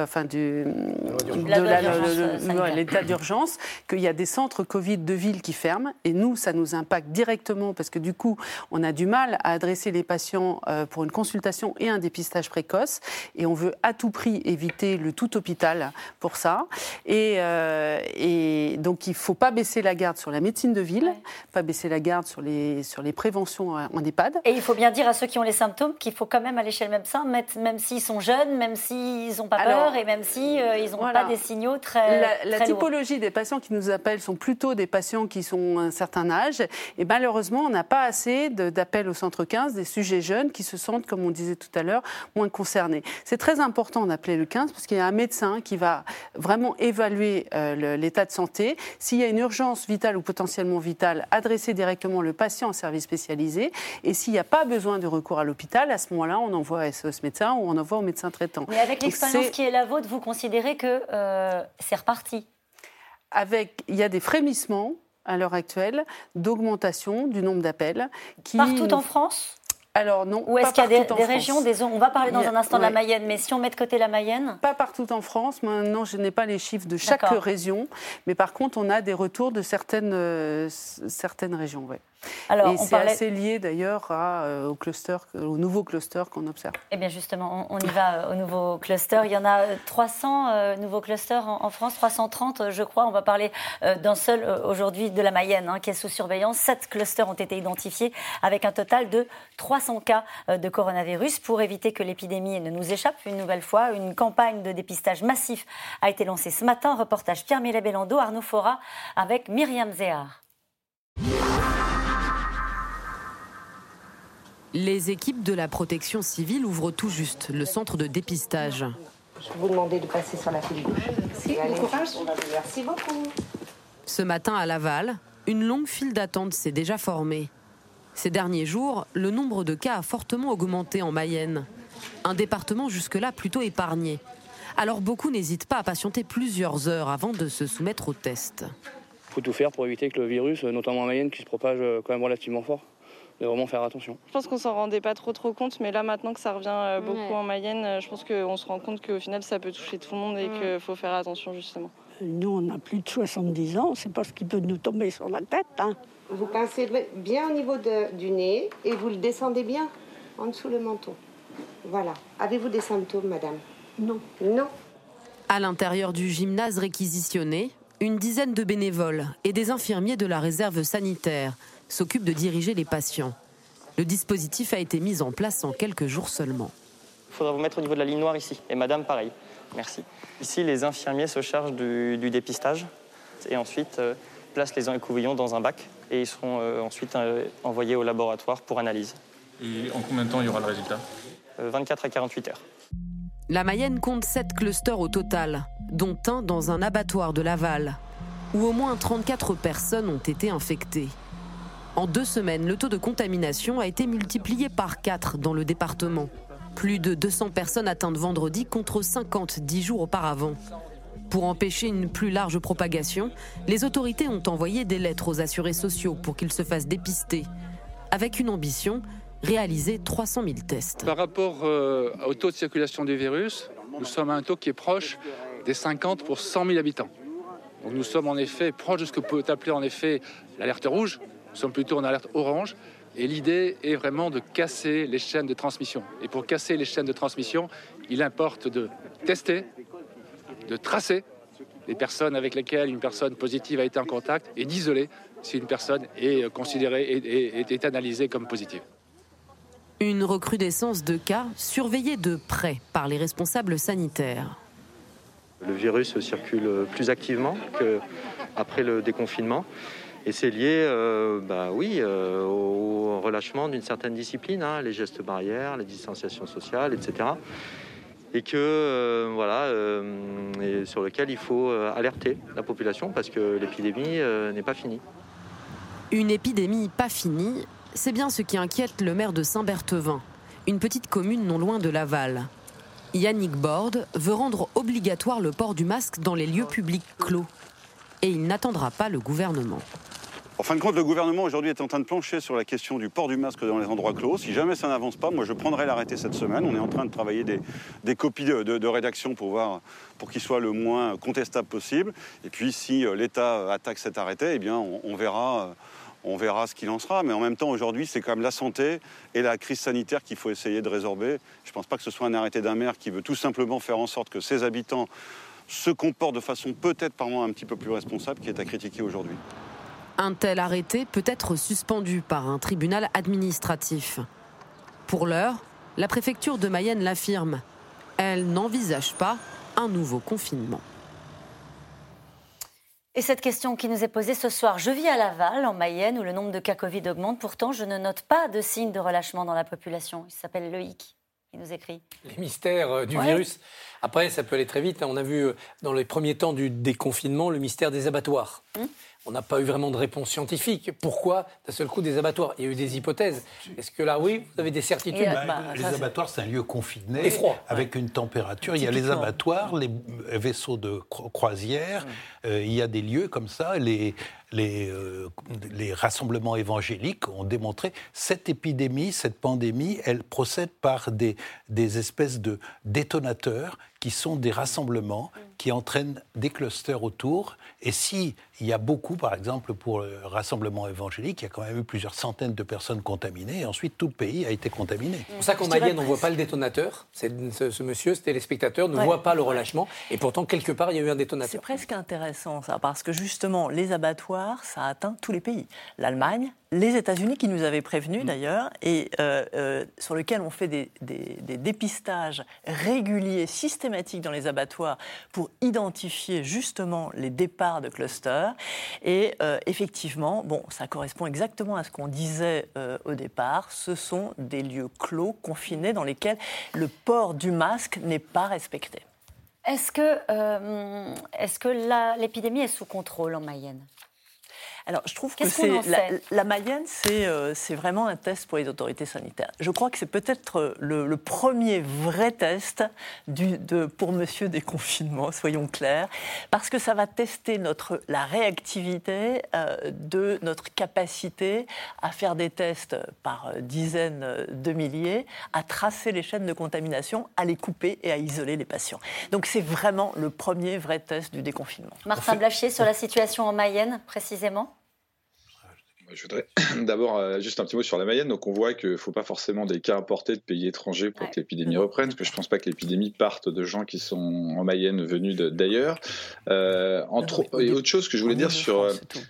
[SPEAKER 6] l'état d'urgence, qu'il y a des centres Covid de ville qui ferment, et nous, ça nous impacte directement parce que du coup, on a du mal à adresser les patients pour une consultation et un dépistage précoce. Et on veut à tout prix éviter le tout hôpital pour ça. Et donc, il ne faut pas baisser la garde sur la médecine de ville, pas baisser la garde sur les préventions en EHPAD.
[SPEAKER 1] Et il faut bien dire à ceux qui ont les symptômes qu'il faut quand même aller chez le médecin, même s'ils sont jeunes, même s'ils n'ont pas peur et même s'ils n'ont pas des signaux très
[SPEAKER 6] La typologie des patients qui nous appellent sont plutôt des patients qui sont un certain âge. Et malheureusement, on n'a pas assez d'appels au centre 15 des sujets jeunes qui se sentent, comme on disait tout à l'heure, moins concernés. C'est très important d'appeler le 15 parce qu'il y a un médecin qui va vraiment évaluer l'état de santé. S'il y a une urgence vitale ou potentiellement vitale, adresser directement le patient en service spécialisé. Et s'il n'y a pas besoin de recours à l'hôpital, à ce moment-là, on envoie à SOS Médecins ou on envoie au médecin traitant.
[SPEAKER 1] Mais avec l'expérience qui est la vôtre, vous considérez que c'est reparti?
[SPEAKER 6] il y a des frémissements à l'heure actuelle d'augmentation du nombre d'appels.
[SPEAKER 1] Partout en France ?
[SPEAKER 6] Alors non.
[SPEAKER 1] Ou est-ce qu'il y a des régions, des zones ? On va parler dans un instant de la Mayenne, mais si on met de côté la Mayenne ?
[SPEAKER 6] Pas partout en France. Maintenant, je n'ai pas les chiffres de chaque région, mais par contre, on a des retours de certaines régions. Ouais.
[SPEAKER 1] Alors,
[SPEAKER 6] et c'est assez lié d'ailleurs au nouveau cluster qu'on observe.
[SPEAKER 1] Eh bien justement, on y va au nouveau cluster. Il y en a 300 nouveaux clusters en France, 330 je crois. On va parler d'un seul aujourd'hui de la Mayenne qui est sous surveillance. 7 clusters ont été identifiés avec un total de 300 cas de coronavirus. Pour éviter que l'épidémie ne nous échappe une nouvelle fois, une campagne de dépistage massif a été lancée ce matin. Reportage Pierre-Milet Bellando, Arnaud Fora avec Myriam Zéhar.
[SPEAKER 11] Les équipes de la protection civile ouvrent tout juste le centre de dépistage.
[SPEAKER 15] Je vais vous demander de passer sur la file gauche. Merci, bon courage. Merci beaucoup.
[SPEAKER 11] Ce matin à Laval, une longue file d'attente s'est déjà formée. Ces derniers jours, le nombre de cas a fortement augmenté en Mayenne. Un département jusque-là plutôt épargné. Alors beaucoup n'hésitent pas à patienter plusieurs heures avant de se soumettre au test.
[SPEAKER 16] Il faut tout faire pour éviter que le virus, notamment en Mayenne, qui se propage quand même relativement fort, de vraiment faire attention.
[SPEAKER 17] Je pense qu'on s'en rendait pas trop compte, mais là maintenant que ça revient beaucoup en Mayenne, je pense qu'on se rend compte qu'au final ça peut toucher tout le monde et qu'il faut faire attention justement.
[SPEAKER 18] Nous on a plus de 70 ans, c'est pas ce qui peut nous tomber sur la tête.
[SPEAKER 15] Vous pincez bien au niveau du nez et vous le descendez bien en dessous le menton. Voilà. Avez-vous des symptômes, madame ?
[SPEAKER 18] Non.
[SPEAKER 15] Non.
[SPEAKER 11] À l'intérieur du gymnase réquisitionné, une dizaine de bénévoles et des infirmiers de la réserve sanitaire s'occupent de diriger les patients. Le dispositif a été mis en place en quelques jours seulement.
[SPEAKER 19] Il faudra vous mettre au niveau de la ligne noire ici. Et madame, pareil. Merci. Ici, les infirmiers se chargent du dépistage et ensuite placent les écouvillons dans un bac et ils seront ensuite envoyés au laboratoire pour analyse.
[SPEAKER 20] Et en combien de temps il y aura le résultat ?
[SPEAKER 19] 24 à 48 heures.
[SPEAKER 11] La Mayenne compte 7 clusters au total, dont un dans un abattoir de Laval, où au moins 34 personnes ont été infectées. En 2 semaines, le taux de contamination a été multiplié par 4 dans le département. Plus de 200 personnes atteintes vendredi contre 50 10 jours auparavant. Pour empêcher une plus large propagation, les autorités ont envoyé des lettres aux assurés sociaux pour qu'ils se fassent dépister. Avec une ambition, réaliser 300 000 tests.
[SPEAKER 21] Par rapport au taux de circulation du virus, nous sommes à un taux qui est proche des 50 pour 100 000 habitants. Donc nous sommes en effet proche de ce que peut appeler en effet l'alerte rouge. Nous sommes plutôt en alerte orange. Et l'idée est vraiment de casser les chaînes de transmission. Et pour casser les chaînes de transmission, il importe de tester, de tracer les personnes avec lesquelles une personne positive a été en contact et d'isoler si une personne est considérée et est analysée comme positive.
[SPEAKER 11] Une recrudescence de cas surveillée de près par les responsables sanitaires.
[SPEAKER 22] Le virus circule plus activement qu'après le déconfinement. Et c'est lié au relâchement d'une certaine discipline, les gestes barrières, les distanciations sociales, etc. Et et sur lequel il faut alerter la population parce que l'épidémie n'est pas finie.
[SPEAKER 11] Une épidémie pas finie, c'est bien ce qui inquiète le maire de Saint-Berthevin, une petite commune non loin de Laval. Yannick Borde veut rendre obligatoire le port du masque dans les lieux publics clos. Et il n'attendra pas le gouvernement.
[SPEAKER 23] En fin de compte, le gouvernement aujourd'hui est en train de plancher sur la question du port du masque dans les endroits clos. Si jamais ça n'avance pas, moi je prendrai l'arrêté cette semaine. On est en train de travailler des copies de rédaction pour qu'il soit le moins contestable possible. Et puis si l'État attaque cet arrêté, eh bien on verra ce qu'il en sera. Mais en même temps, aujourd'hui, c'est quand même la santé et la crise sanitaire qu'il faut essayer de résorber. Je ne pense pas que ce soit un arrêté d'un maire qui veut tout simplement faire en sorte que ses habitants se comportent de façon peut-être par moment un petit peu plus responsable qui est à critiquer aujourd'hui.
[SPEAKER 11] Un tel arrêté peut être suspendu par un tribunal administratif. Pour l'heure, la préfecture de Mayenne l'affirme. Elle n'envisage pas un nouveau confinement.
[SPEAKER 1] Et cette question qui nous est posée ce soir, je vis à Laval, en Mayenne, où le nombre de cas Covid augmente. Pourtant, je ne note pas de signe de relâchement dans la population. Il s'appelle Loïc. Il nous écrit.
[SPEAKER 2] Les mystères du virus. Après, ça peut aller très vite. On a vu dans les premiers temps du déconfinement le mystère des abattoirs. On n'a pas eu vraiment de réponse scientifique. Pourquoi, d'un seul coup, des abattoires? Il y a eu des hypothèses. Est-ce que là, oui, vous avez des certitudes?
[SPEAKER 4] Les abattoirs, c'est un lieu confiné, avec une température. Il y a les abattoirs, les vaisseaux de croisière. Il y a des lieux comme ça. Les rassemblements évangéliques ont démontré cette épidémie, cette pandémie, elle procède par des espèces de détonateurs qui sont des rassemblements qui entraînent des clusters autour. Et s'il y a beaucoup, par exemple, pour le rassemblement évangélique, il y a quand même eu plusieurs centaines de personnes contaminées, et ensuite tout le pays a été contaminé.
[SPEAKER 2] C'est pour ça qu'en Mayenne, on ne voit pas le détonateur. Ce monsieur, ce téléspectateur, ne voit pas le relâchement. Et pourtant, quelque part, il y a eu un détonateur.
[SPEAKER 3] C'est presque intéressant, ça, parce que justement, les abattoirs, ça atteint tous les pays. L'Allemagne, les États-Unis, qui nous avaient prévenus d'ailleurs, et sur lesquels on fait des dépistages réguliers, systématiques dans les abattoirs pour identifier justement les départs de clusters. Et effectivement, ça correspond exactement à ce qu'on disait au départ. Ce sont des lieux clos, confinés, dans lesquels le port du masque n'est pas respecté.
[SPEAKER 1] Est-ce que l'épidémie est sous contrôle en Mayenne ?
[SPEAKER 3] Alors, je trouve que la Mayenne, c'est vraiment un test pour les autorités sanitaires. Je crois que c'est peut-être le premier vrai test pour Monsieur Déconfinement, soyons clairs, parce que ça va tester la réactivité de notre capacité à faire des tests par dizaines de milliers, à tracer les chaînes de contamination, à les couper et à isoler les patients. Donc, c'est vraiment le premier vrai test du déconfinement.
[SPEAKER 1] Martin Blachier, sur la situation en Mayenne, précisément ?
[SPEAKER 5] Je voudrais d'abord juste un petit mot sur la Mayenne. Donc on voit qu'il ne faut pas forcément des cas importés de pays étrangers pour que l'épidémie reprenne, parce que je ne pense pas que l'épidémie parte de gens qui sont en Mayenne venus d'ailleurs. Et autre chose que je voulais dire sur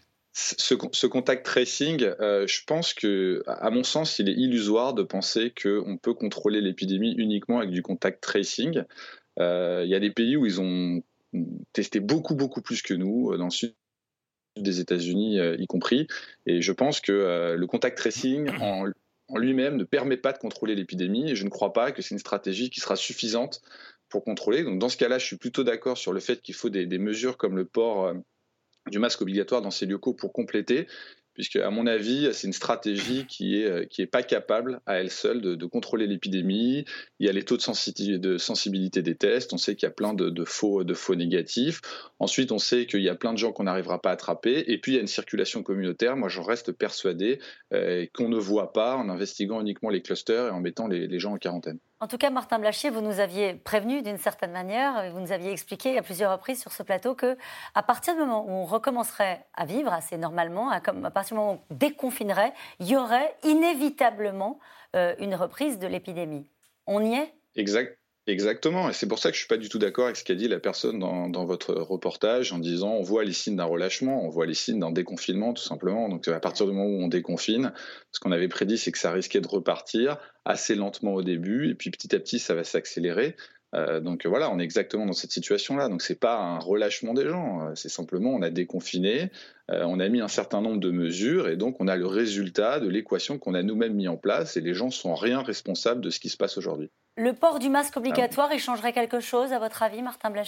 [SPEAKER 5] ce contact tracing, je pense que, à mon sens, il est illusoire de penser qu'on peut contrôler l'épidémie uniquement avec du contact tracing. Il y a des pays où ils ont testé beaucoup plus que nous, dans le sud des États-Unis y compris, et je pense que le contact tracing en lui-même ne permet pas de contrôler l'épidémie, et je ne crois pas que c'est une stratégie qui sera suffisante pour contrôler. Donc dans ce cas-là, je suis plutôt d'accord sur le fait qu'il faut des mesures comme le port du masque obligatoire dans ces locaux pour compléter, puisque à mon avis, c'est une stratégie qui est pas capable à elle seule de contrôler l'épidémie. Il y a les taux de sensibilité des tests, on sait qu'il y a plein de faux négatifs. Ensuite, on sait qu'il y a plein de gens qu'on n'arrivera pas à attraper. Et puis, il y a une circulation communautaire. Moi, j'en reste persuadé qu'on ne voit pas en investiguant uniquement les clusters et en mettant les gens en quarantaine.
[SPEAKER 1] En tout cas, Martin Blachier, vous nous aviez prévenu d'une certaine manière, vous nous aviez expliqué à plusieurs reprises sur ce plateau qu'à partir du moment où on recommencerait à vivre assez normalement, à partir du moment où on déconfinerait, il y aurait inévitablement une reprise de l'épidémie. On y est ?
[SPEAKER 5] Exactement, et c'est pour ça que je ne suis pas du tout d'accord avec ce qu'a dit la personne dans votre reportage en disant on voit les signes d'un relâchement, on voit les signes d'un déconfinement tout simplement. Donc à partir du moment où on déconfine, ce qu'on avait prédit c'est que ça risquait de repartir assez lentement au début et puis petit à petit ça va s'accélérer. Donc voilà, on est exactement dans cette situation-là. Donc c'est pas un relâchement des gens, c'est simplement on a déconfiné, on a mis un certain nombre de mesures et donc on a le résultat de l'équation qu'on a nous-mêmes mis en place et les gens sont en rien responsables de ce qui se passe aujourd'hui.
[SPEAKER 1] Le port du masque obligatoire, il changerait quelque chose à votre avis, Martin Blachier ?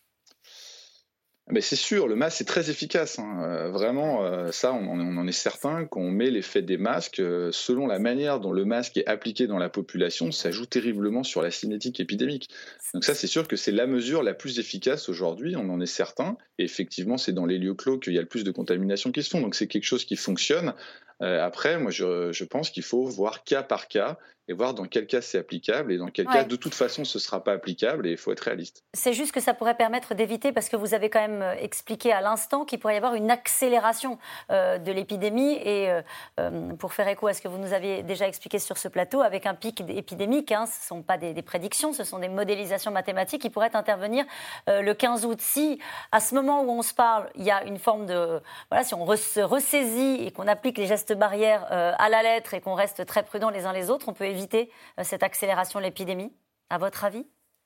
[SPEAKER 5] Mais c'est sûr, le masque c'est très efficace. Vraiment, ça, on en est certain. Quand on met l'effet des masques, selon la manière dont le masque est appliqué dans la population, ça joue terriblement sur la cinétique épidémique. Donc ça, c'est sûr que c'est la mesure la plus efficace aujourd'hui, on en est certain. Et effectivement, c'est dans les lieux clos qu'il y a le plus de contaminations qui se font. Donc c'est quelque chose qui fonctionne. Après, moi, je pense qu'il faut voir cas par cas et voir dans quel cas c'est applicable et dans quel cas, de toute façon, ce ne sera pas applicable et il faut être réaliste.
[SPEAKER 1] C'est juste que ça pourrait permettre d'éviter, parce que vous avez quand même expliqué à l'instant qu'il pourrait y avoir une accélération de l'épidémie et pour faire écho à ce que vous nous aviez déjà expliqué sur ce plateau, avec un pic épidémique, ce ne sont pas des prédictions, ce sont des modélisations mathématiques qui pourraient intervenir le 15 août. Si, à ce moment où on se parle, il y a une forme de... Voilà, si on se ressaisit et qu'on applique les gestes barrières à la lettre et qu'on reste très prudents les uns les autres, on peut éviter cette accélération de l'épidémie, à votre avis ?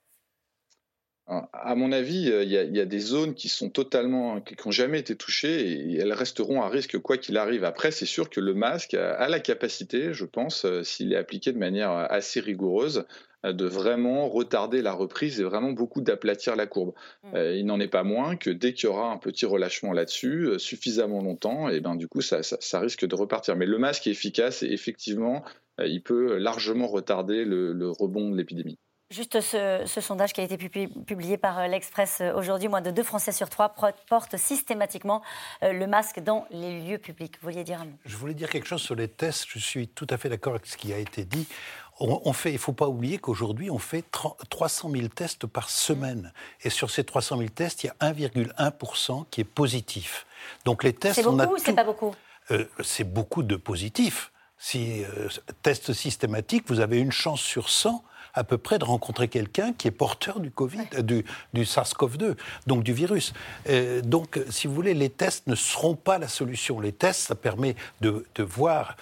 [SPEAKER 5] À mon avis, il y a des zones qui n'ont jamais été touchées et elles resteront à risque quoi qu'il arrive. Après, c'est sûr que le masque a la capacité, je pense, s'il est appliqué de manière assez rigoureuse, de vraiment retarder la reprise et vraiment beaucoup d'aplatir la courbe. Il n'en est pas moins que dès qu'il y aura un petit relâchement là-dessus, suffisamment longtemps, et du coup ça risque de repartir. Mais le masque est efficace et effectivement, il peut largement retarder le rebond de l'épidémie.
[SPEAKER 1] Juste ce sondage qui a été publié par l'Express aujourd'hui, moins de 2 Français sur 3 portent systématiquement le masque dans les lieux publics. Vous vouliez dire un mot ?
[SPEAKER 4] Je voulais dire quelque chose sur les tests. Je suis tout à fait d'accord avec ce qui a été dit. Il ne faut pas oublier qu'aujourd'hui, on fait 300 000 tests par semaine. Et sur ces 300 000 tests, il y a 1,1% qui est positif. Donc les tests,
[SPEAKER 1] c'est beaucoup ou c'est pas beaucoup ?
[SPEAKER 4] C'est beaucoup de positifs. Si test systématique, vous avez une chance sur 100 à peu près de rencontrer quelqu'un qui est porteur du Covid, du SARS-CoV-2, donc du virus. Donc, si vous voulez, les tests ne seront pas la solution. Les tests, ça permet de voir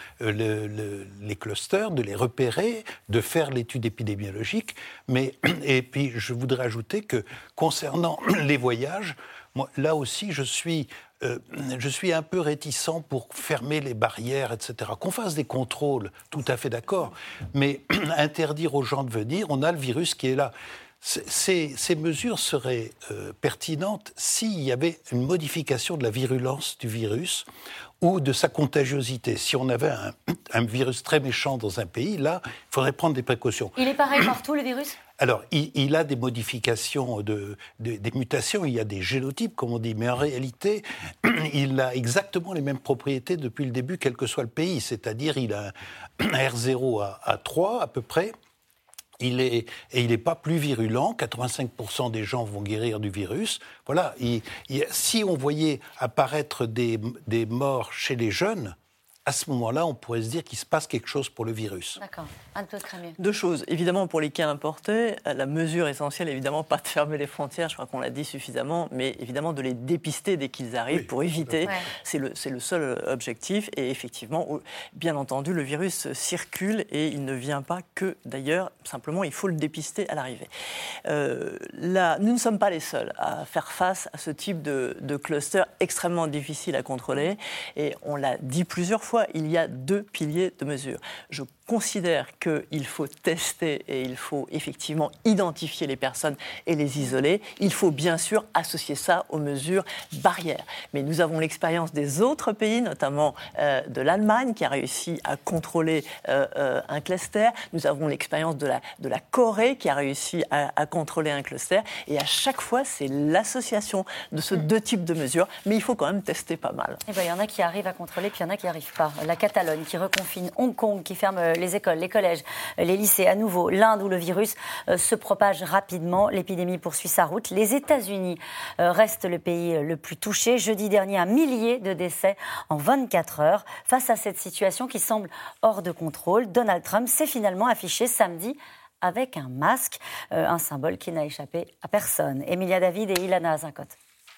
[SPEAKER 4] les clusters, de les repérer, de faire l'étude épidémiologique. Et puis, je voudrais ajouter que concernant les voyages, moi, là aussi, je suis un peu réticent pour fermer les barrières, etc. Qu'on fasse des contrôles, tout à fait d'accord, mais interdire aux gens de venir, on a le virus qui est là. Ces mesures seraient pertinentes s'il y avait une modification de la virulence du virus ou de sa contagiosité. Si on avait un virus très méchant dans un pays, là, il faudrait prendre des précautions.
[SPEAKER 1] Il est pareil partout, le virus ?
[SPEAKER 4] Alors, il a des modifications, des mutations, il y a des génotypes, comme on dit, mais en réalité, il a exactement les mêmes propriétés depuis le début, quel que soit le pays. C'est-à-dire, il a un R0 à 3 à peu près. Il n'est pas plus virulent, 85% des gens vont guérir du virus. Voilà, si on voyait apparaître des morts chez les jeunes, à ce moment-là, on pourrait se dire qu'il se passe quelque chose pour le virus.
[SPEAKER 1] D'accord. Anne-Claude Crémieux.
[SPEAKER 3] 2 choses. Évidemment, pour les cas importés, la mesure essentielle, évidemment, pas de fermer les frontières, je crois qu'on l'a dit suffisamment, mais évidemment de les dépister dès qu'ils arrivent pour éviter. Ouais. C'est le seul objectif. Et effectivement, bien entendu, le virus circule et il ne vient pas que d'ailleurs. Simplement, il faut le dépister à l'arrivée. Là, nous ne sommes pas les seuls à faire face à ce type de cluster extrêmement difficile à contrôler. Et on l'a dit plusieurs fois, il y a 2 piliers de mesure. Je considère qu'il faut tester et il faut effectivement identifier les personnes et les isoler. Il faut bien sûr associer ça aux mesures barrières. Mais nous avons l'expérience des autres pays, notamment de l'Allemagne, qui a réussi à contrôler un cluster. Nous avons l'expérience de la Corée, qui a réussi à contrôler un cluster. Et à chaque fois, c'est l'association de ces 2 types de mesures. Mais il faut quand même tester pas mal.
[SPEAKER 1] Et ben, il y en a qui arrivent à contrôler, puis il y en a qui n'y arrivent pas. La Catalogne qui reconfine, Hong Kong qui ferme les écoles, les collèges, les lycées, à nouveau l'Inde où le virus se propage rapidement. L'épidémie poursuit sa route. Les États-Unis restent le pays le plus touché. Jeudi dernier, 1 millier de décès en 24 heures. Face à cette situation qui semble hors de contrôle, Donald Trump s'est finalement affiché samedi avec un masque, un symbole qui n'a échappé à personne. Emilia David et Ilana Azincote.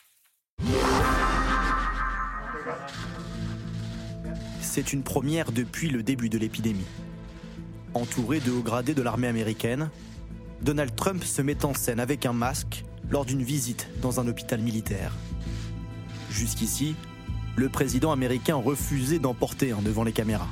[SPEAKER 8] C'est une première depuis le début de l'épidémie. Entouré de hauts gradés de l'armée américaine, Donald Trump se met en scène avec un masque lors d'une visite dans un hôpital militaire. Jusqu'ici, le président américain refusait d'en porter un devant les caméras.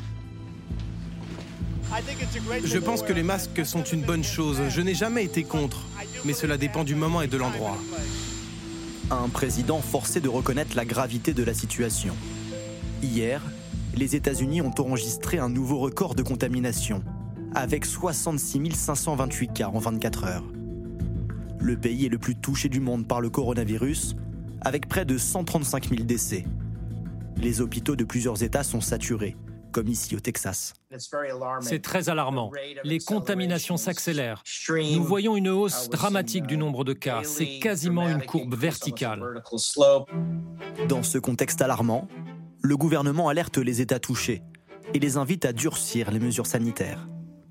[SPEAKER 9] Je pense que les masques sont une bonne chose. Je n'ai jamais été contre, mais cela dépend du moment et de l'endroit.
[SPEAKER 8] Un président forcé de reconnaître la gravité de la situation. Hier, les États-Unis ont enregistré un nouveau record de contamination, avec 66 528 cas en 24 heures. Le pays est le plus touché du monde par le coronavirus, avec près de 135 000 décès. Les hôpitaux de plusieurs États sont saturés, comme ici au Texas.
[SPEAKER 10] C'est très alarmant. Les contaminations s'accélèrent. Nous voyons une hausse dramatique du nombre de cas. C'est quasiment une courbe verticale.
[SPEAKER 8] Dans ce contexte alarmant, le gouvernement alerte les États touchés et les invite à durcir les mesures sanitaires.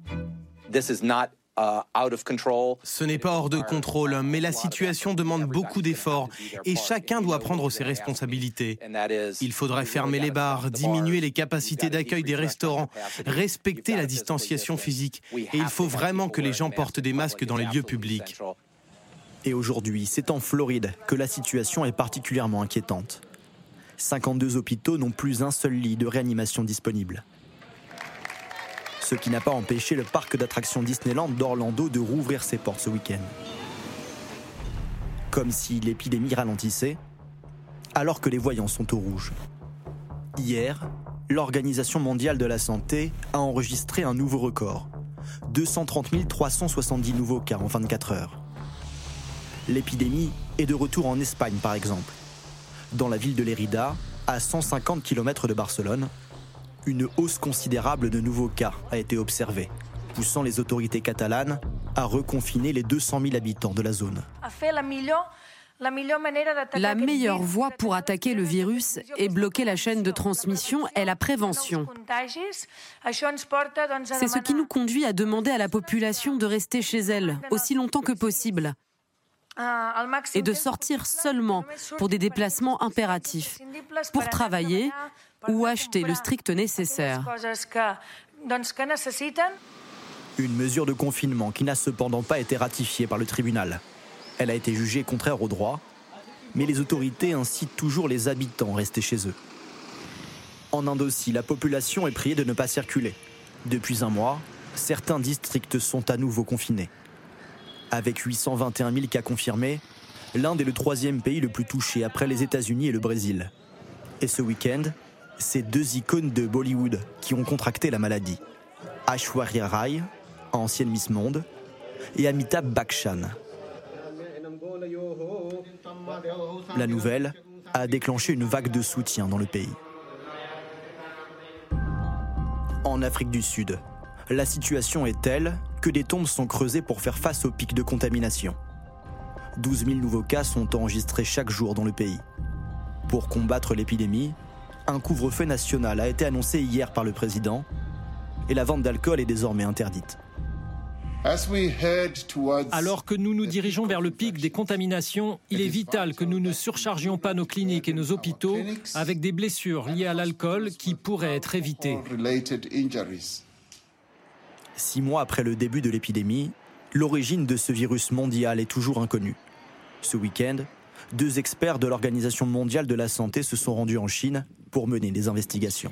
[SPEAKER 9] Ce n'est pas hors de contrôle, mais la situation demande beaucoup d'efforts et chacun doit prendre ses responsabilités. Il faudrait fermer les bars, diminuer les capacités d'accueil des restaurants, respecter la distanciation physique. Et il faut vraiment que les gens portent des masques dans les lieux publics.
[SPEAKER 8] Et aujourd'hui, c'est en Floride que la situation est particulièrement inquiétante. 52 hôpitaux n'ont plus un seul lit de réanimation disponible. Ce qui n'a pas empêché le parc d'attractions Disneyland d'Orlando de rouvrir ses portes ce week-end. Comme si l'épidémie ralentissait, alors que les voyants sont au rouge. Hier, l'Organisation mondiale de la santé a enregistré un nouveau record. 230 370 nouveaux cas en 24 heures. L'épidémie est de retour en Espagne, par exemple. Dans la ville de Lérida, à 150 km de Barcelone, une hausse considérable de nouveaux cas a été observée, poussant les autorités catalanes à reconfiner les 200 000 habitants de la zone.
[SPEAKER 11] La meilleure voie pour attaquer le virus et bloquer la chaîne de transmission est la prévention. C'est ce qui nous conduit à demander à la population de rester chez elle aussi longtemps que possible et de sortir seulement pour des déplacements impératifs, pour travailler ou acheter le strict nécessaire.
[SPEAKER 8] Une mesure de confinement qui n'a cependant pas été ratifiée par le tribunal. Elle a été jugée contraire au droit, mais les autorités incitent toujours les habitants à rester chez eux. En Inde aussi, la population est priée de ne pas circuler. Depuis un mois, certains districts sont à nouveau confinés. Avec 821 000 cas confirmés, l'Inde est le 3e pays le plus touché après les États-Unis et le Brésil. Et ce week-end, c'est 2 icônes de Bollywood qui ont contracté la maladie. Aishwarya Rai, ancienne Miss Monde, et Amitabh Bachchan. La nouvelle a déclenché une vague de soutien dans le pays. En Afrique du Sud, la situation est telle que des tombes sont creusées pour faire face au pic de contamination. 12 000 nouveaux cas sont enregistrés chaque jour dans le pays. Pour combattre l'épidémie, un couvre-feu national a été annoncé hier par le président et la vente d'alcool est désormais interdite.
[SPEAKER 10] Alors que nous nous dirigeons vers le pic des contaminations, il est vital que nous ne surchargions pas nos cliniques et nos hôpitaux avec des blessures liées à l'alcool qui pourraient être évitées.
[SPEAKER 8] 6 mois après le début de l'épidémie, l'origine de ce virus mondial est toujours inconnue. Ce week-end, 2 experts de l'Organisation mondiale de la santé se sont rendus en Chine pour mener des investigations.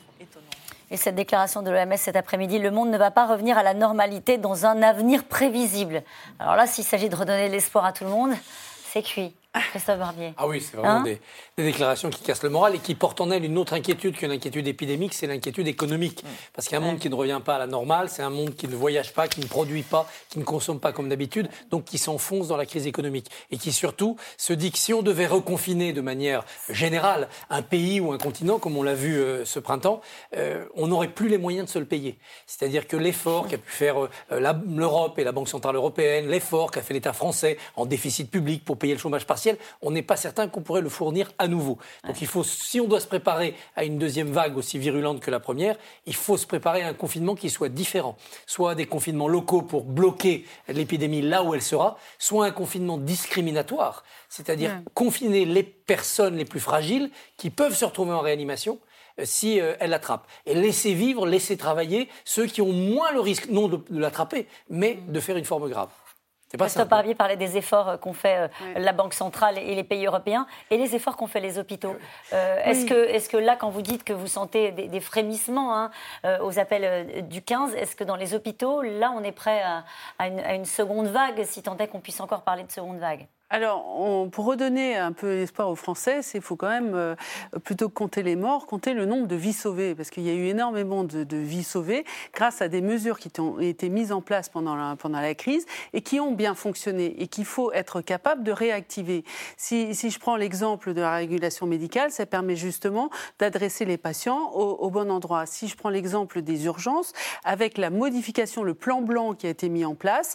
[SPEAKER 1] Et cette déclaration de l'OMS cet après-midi, le monde ne va pas revenir à la normalité dans un avenir prévisible. Alors là, s'il s'agit de redonner de l'espoir à tout le monde, c'est cuit. Christophe Barbier.
[SPEAKER 2] Ah oui, c'est vraiment des déclarations qui cassent le moral et qui portent en elles une autre inquiétude qu'une inquiétude épidémique, c'est l'inquiétude économique. Parce qu'un monde qui ne revient pas à la normale, c'est un monde qui ne voyage pas, qui ne produit pas, qui ne consomme pas comme d'habitude, donc qui s'enfonce dans la crise économique. Et qui surtout se dit que si on devait reconfiner de manière générale un pays ou un continent, comme on l'a vu ce printemps, on n'aurait plus les moyens de se le payer. C'est-à-dire que l'effort qu'a pu faire l'Europe et la Banque Centrale Européenne, l'effort qu'a fait l'État français en déficit public pour payer le chômage partiel, on n'est pas certain qu'on pourrait le fournir à nouveau. Donc il faut, si on doit se préparer à une deuxième vague aussi virulente que la première, il faut se préparer à un confinement qui soit différent. Soit des confinements locaux pour bloquer l'épidémie là où elle sera, soit un confinement discriminatoire, c'est-à-dire confiner les personnes les plus fragiles qui peuvent se retrouver en réanimation si elle l'attrape. Et laisser vivre, laisser travailler ceux qui ont moins le risque, non de l'attraper, mais de faire une forme grave.
[SPEAKER 1] Christophe Barbier parlait des efforts qu'ont fait la Banque centrale et les pays européens et les efforts qu'ont fait les hôpitaux. Est-ce que là, quand vous dites que vous sentez des frémissements aux appels du 15, est-ce que dans les hôpitaux, là, on est prêt à une seconde vague, si tant est qu'on puisse encore parler de seconde vague ?
[SPEAKER 6] Alors, pour redonner un peu espoir aux Français, il faut quand même, plutôt que compter les morts, compter le nombre de vies sauvées. Parce qu'il y a eu énormément de vies sauvées grâce à des mesures qui ont été mises en place pendant la crise et qui ont bien fonctionné et qu'il faut être capable de réactiver. Si je prends l'exemple de la régulation médicale, ça permet justement d'adresser les patients au bon endroit. Si je prends l'exemple des urgences, avec la modification, le plan blanc qui a été mis en place,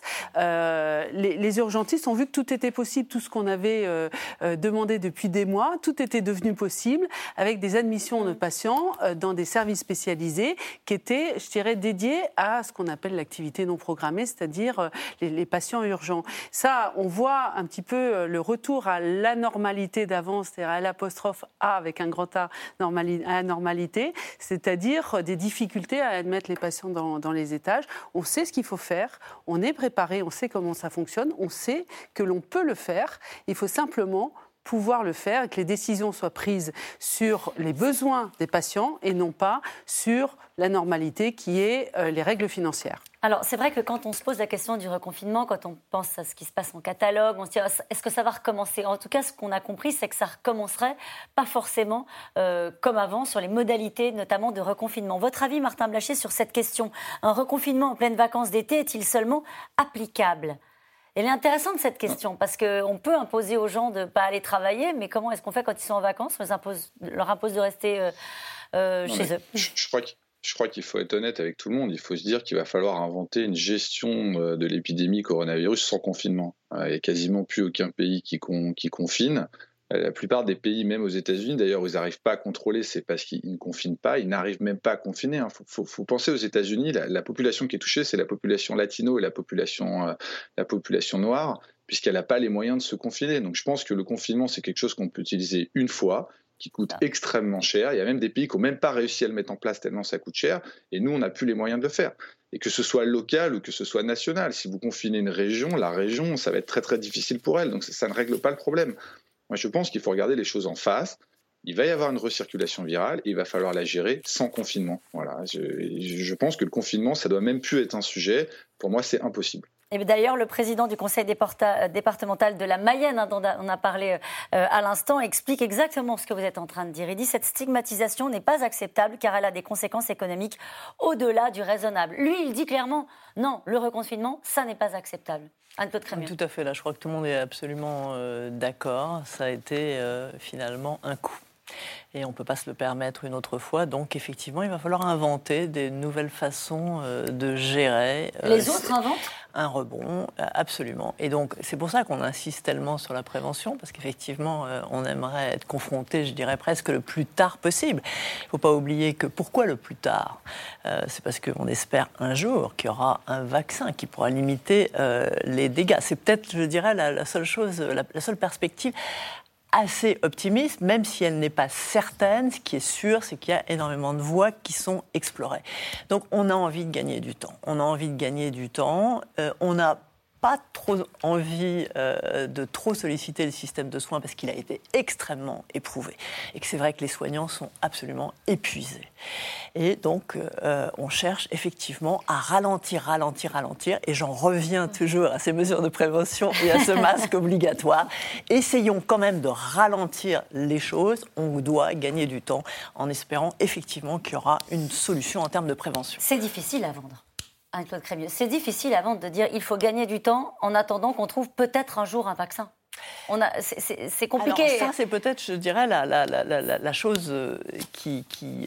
[SPEAKER 6] les urgentistes ont vu que tout était possible. Tout ce qu'on avait demandé depuis des mois, tout était devenu possible avec des admissions de patients dans des services spécialisés qui étaient, je dirais, dédiés à ce qu'on appelle l'activité non programmée, c'est-à-dire les patients urgents. Ça, on voit un petit peu le retour à l'anormalité d'avant, c'est-à-dire à l'apostrophe A avec un grand A, anormalité, c'est-à-dire des difficultés à admettre les patients dans les étages. On sait ce qu'il faut faire, on est préparé, on sait comment ça fonctionne, on sait que l'on peut le faire. Il faut simplement pouvoir le faire et que les décisions soient prises sur les besoins des patients et non pas sur la normalité qui est les règles financières.
[SPEAKER 1] Alors, c'est vrai que quand on se pose la question du reconfinement, quand on pense à ce qui se passe en catalogue, on se dit est-ce que ça va recommencer ? En tout cas, ce qu'on a compris, c'est que ça recommencerait pas forcément comme avant sur les modalités, notamment de reconfinement. Votre avis, Martin Blachier, sur cette question ? Un reconfinement en pleine vacances d'été est-il seulement applicable ? Elle est intéressante cette question parce qu'on peut imposer aux gens de ne pas aller travailler, mais comment est-ce qu'on fait quand ils sont en vacances ? On leur impose de rester chez eux.
[SPEAKER 5] Je crois qu'il faut être honnête avec tout le monde. Il faut se dire qu'il va falloir inventer une gestion de l'épidémie coronavirus sans confinement. Il n'y a quasiment plus aucun pays qui confine. La plupart des pays, même aux États-Unis, d'ailleurs, où ils n'arrivent pas à contrôler, c'est parce qu'ils ne confinent pas. Ils n'arrivent même pas à confiner. Faut penser aux États-Unis, la population qui est touchée, c'est la population latino et la population noire, puisqu'elle n'a pas les moyens de se confiner. Donc je pense que le confinement, c'est quelque chose qu'on peut utiliser une fois, qui coûte extrêmement cher. Il y a même des pays qui n'ont même pas réussi à le mettre en place tellement ça coûte cher. Et nous, on n'a plus les moyens de le faire. Et que ce soit local ou que ce soit national, si vous confinez une région, la région, ça va être très très difficile pour elle. Donc ça ne règle pas le problème. Moi, je pense qu'il faut regarder les choses en face. Il va y avoir une recirculation virale et il va falloir la gérer sans confinement. Voilà. Je pense que le confinement, ça doit même plus être un sujet. Pour moi, c'est impossible.
[SPEAKER 1] Et d'ailleurs, le président du conseil départemental de la Mayenne, dont on a parlé à l'instant, explique exactement ce que vous êtes en train de dire. Il dit que cette stigmatisation n'est pas acceptable car elle a des conséquences économiques au-delà du raisonnable. Lui, il dit clairement, non, le reconfinement, ça n'est pas acceptable. Anne-Claude Crémieux.
[SPEAKER 3] Tout à fait, là, je crois que tout le monde est absolument d'accord. Ça a été finalement un coup. Et on ne peut pas se le permettre une autre fois. Donc, effectivement, il va falloir inventer des nouvelles façons de gérer.
[SPEAKER 1] Les autres inventent ?
[SPEAKER 3] Un rebond, absolument. Et donc, c'est pour ça qu'on insiste tellement sur la prévention, parce qu'effectivement, on aimerait être confronté, je dirais presque le plus tard possible. Il ne faut pas oublier que pourquoi le plus tard ? C'est parce qu'on espère un jour qu'il y aura un vaccin qui pourra limiter les dégâts. C'est peut-être, je dirais, la seule chose, la seule perspective assez optimiste, même si elle n'est pas certaine. Ce qui est sûr, c'est qu'il y a énormément de voies qui sont explorées. Donc, on a envie de gagner du temps. On n'a pas trop envie de trop solliciter le système de soins parce qu'il a été extrêmement éprouvé. Et que c'est vrai que les soignants sont absolument épuisés. Et donc, on cherche effectivement à ralentir. Et j'en reviens toujours à ces mesures de prévention et à ce masque obligatoire. Essayons quand même de ralentir les choses. On doit gagner du temps en espérant effectivement qu'il y aura une solution en termes de prévention.
[SPEAKER 1] C'est difficile à vendre. Anne-Claude Crémieux, c'est difficile à vendre de dire il faut gagner du temps en attendant qu'on trouve peut-être un jour un vaccin. C'est compliqué.
[SPEAKER 3] Alors ça, c'est peut-être, je dirais, la chose qui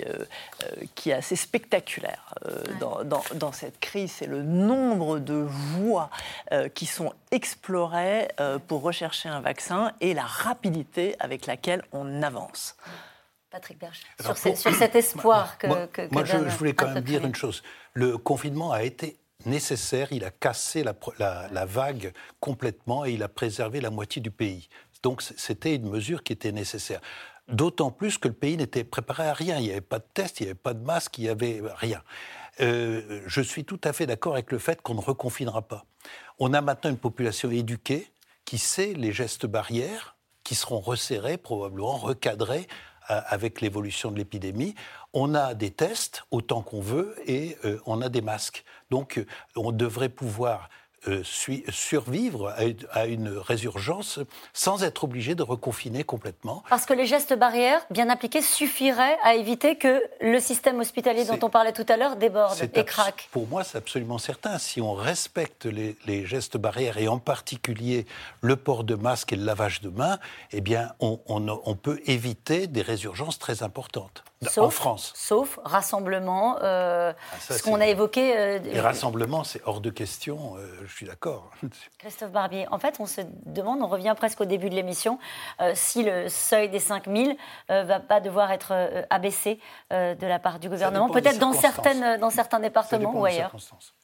[SPEAKER 3] est assez spectaculaire dans cette crise. C'est le nombre de voies qui sont explorées pour rechercher un vaccin et la rapidité avec laquelle on avance.
[SPEAKER 1] Patrick Berge, sur cet espoir que
[SPEAKER 4] je voulais quand même dire une chose. Le confinement a été nécessaire, il a cassé la vague complètement et il a préservé la moitié du pays. Donc c'était une mesure qui était nécessaire. D'autant plus que le pays n'était préparé à rien. Il n'y avait pas de tests, il n'y avait pas de masques, il n'y avait rien. Je suis tout à fait d'accord avec le fait qu'on ne reconfinera pas. On a maintenant une population éduquée qui sait les gestes barrières, qui seront resserrés, probablement recadrés, avec l'évolution de l'épidémie. On a des tests autant qu'on veut et on a des masques. Donc on devrait pouvoir survivre à une résurgence sans être obligé de reconfiner complètement.
[SPEAKER 1] Parce que les gestes barrières, bien appliqués, suffiraient à éviter que le système hospitalier dont on parlait tout à l'heure déborde et craque.
[SPEAKER 4] Pour moi, c'est absolument certain. Si on respecte les gestes barrières et en particulier le port de masque et le lavage de mains, eh bien, on peut éviter des résurgences très importantes en France.
[SPEAKER 1] Sauf rassemblement, ce qu'on a évoqué.
[SPEAKER 4] Les rassemblements, c'est hors de question. Je suis d'accord.
[SPEAKER 1] Christophe Barbier, en fait, on se demande, on revient presque au début de l'émission, si le seuil des 5000 ne va pas devoir être abaissé de la part du gouvernement, peut-être dans certains départements ou ailleurs.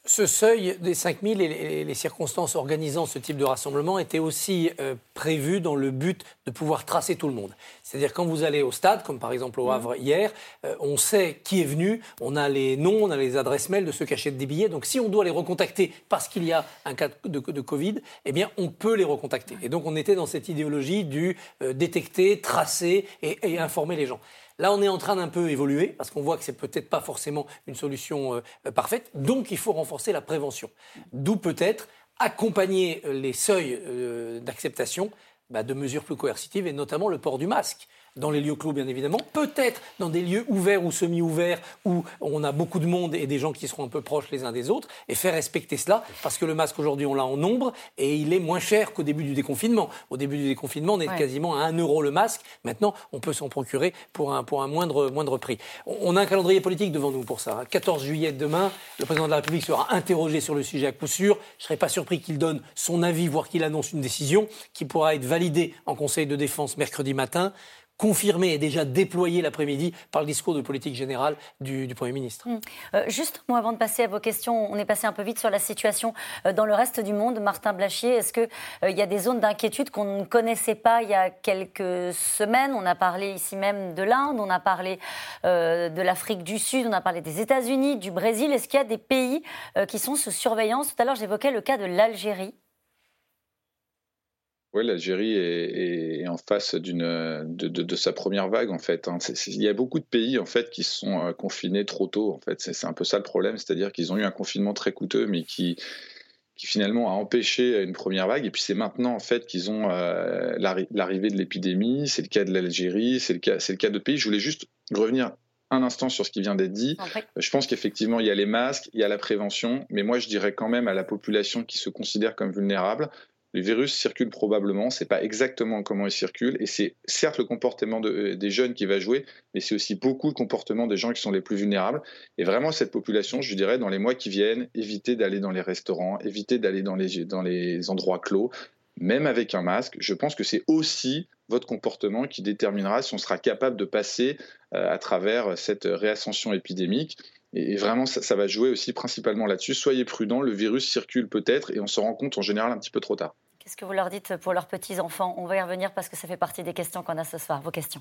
[SPEAKER 2] Ce seuil des 5000 et les circonstances organisant ce type de rassemblement étaient aussi prévues dans le but de pouvoir tracer tout le monde. C'est-à-dire quand vous allez au stade, comme par exemple au Havre hier, on sait qui est venu, on a les noms, on a les adresses mail de ceux qui achètent des billets. Donc si on doit les recontacter parce qu'il y a un cas de Covid, eh bien on peut les recontacter. Et donc on était dans cette idéologie du détecter, tracer et informer les gens. Là, on est en train d'un peu évoluer, parce qu'on voit que c'est peut-être pas forcément une solution parfaite. Donc, il faut renforcer la prévention. D'où peut-être accompagner les seuils d'acceptation de mesures plus coercitives, et notamment le port du masque. Dans les lieux clos, bien évidemment. Peut-être dans des lieux ouverts ou semi-ouverts, où on a beaucoup de monde et des gens qui seront un peu proches les uns des autres, et faire respecter cela, parce que le masque, aujourd'hui, on l'a en nombre, et il est moins cher qu'au début du déconfinement. Au début du déconfinement, on est quasiment à 1 € le masque. Maintenant, on peut s'en procurer pour un moindre prix. On a un calendrier politique devant nous pour ça. 14 juillet, demain, le président de la République sera interrogé sur le sujet à coup sûr. Je ne serais pas surpris qu'il donne son avis, voire qu'il annonce une décision qui pourra être validée en Conseil de défense mercredi matin, confirmé et déjà déployé l'après-midi par le discours de politique générale du Premier ministre.
[SPEAKER 1] Juste un mot avant de passer à vos questions, on est passé un peu vite sur la situation dans le reste du monde. Martin Blachier, est-ce qu'il y a des zones d'inquiétude qu'on ne connaissait pas il y a quelques semaines? On a parlé ici même de l'Inde, on a parlé de l'Afrique du Sud, on a parlé des États-Unis, du Brésil. Est-ce qu'il y a des pays qui sont sous surveillance? Tout à l'heure, j'évoquais le cas de l'Algérie.
[SPEAKER 5] Oui, l'Algérie est en face de sa première vague, en fait. Il y a beaucoup de pays, en fait, qui se sont confinés trop tôt, en fait. C'est un peu ça le problème, c'est-à-dire qu'ils ont eu un confinement très coûteux, mais qui finalement a empêché une première vague. Et puis c'est maintenant, en fait, qu'ils ont l'arrivée de l'épidémie. C'est le cas de l'Algérie, c'est le cas de pays. Je voulais juste revenir un instant sur ce qui vient d'être dit. Je pense qu'effectivement, il y a les masques, il y a la prévention, mais moi, je dirais quand même à la population qui se considère comme vulnérable, le virus circule probablement, on ne sait pas exactement comment il circule, et c'est certes le comportement des jeunes qui va jouer, mais c'est aussi beaucoup le comportement des gens qui sont les plus vulnérables. Et vraiment, cette population, je dirais, dans les mois qui viennent, évitez d'aller dans les restaurants, évitez d'aller dans les endroits clos, même avec un masque. Je pense que c'est aussi votre comportement qui déterminera si on sera capable de passer à travers cette réascension épidémique. Et vraiment, ça va jouer aussi principalement là-dessus. Soyez prudents, le virus circule peut-être, et on se rend compte en général un petit peu trop tard.
[SPEAKER 1] Qu'est-ce que vous leur dites pour leurs petits-enfants? On va y revenir parce que ça fait partie des questions qu'on a ce soir. Vos questions.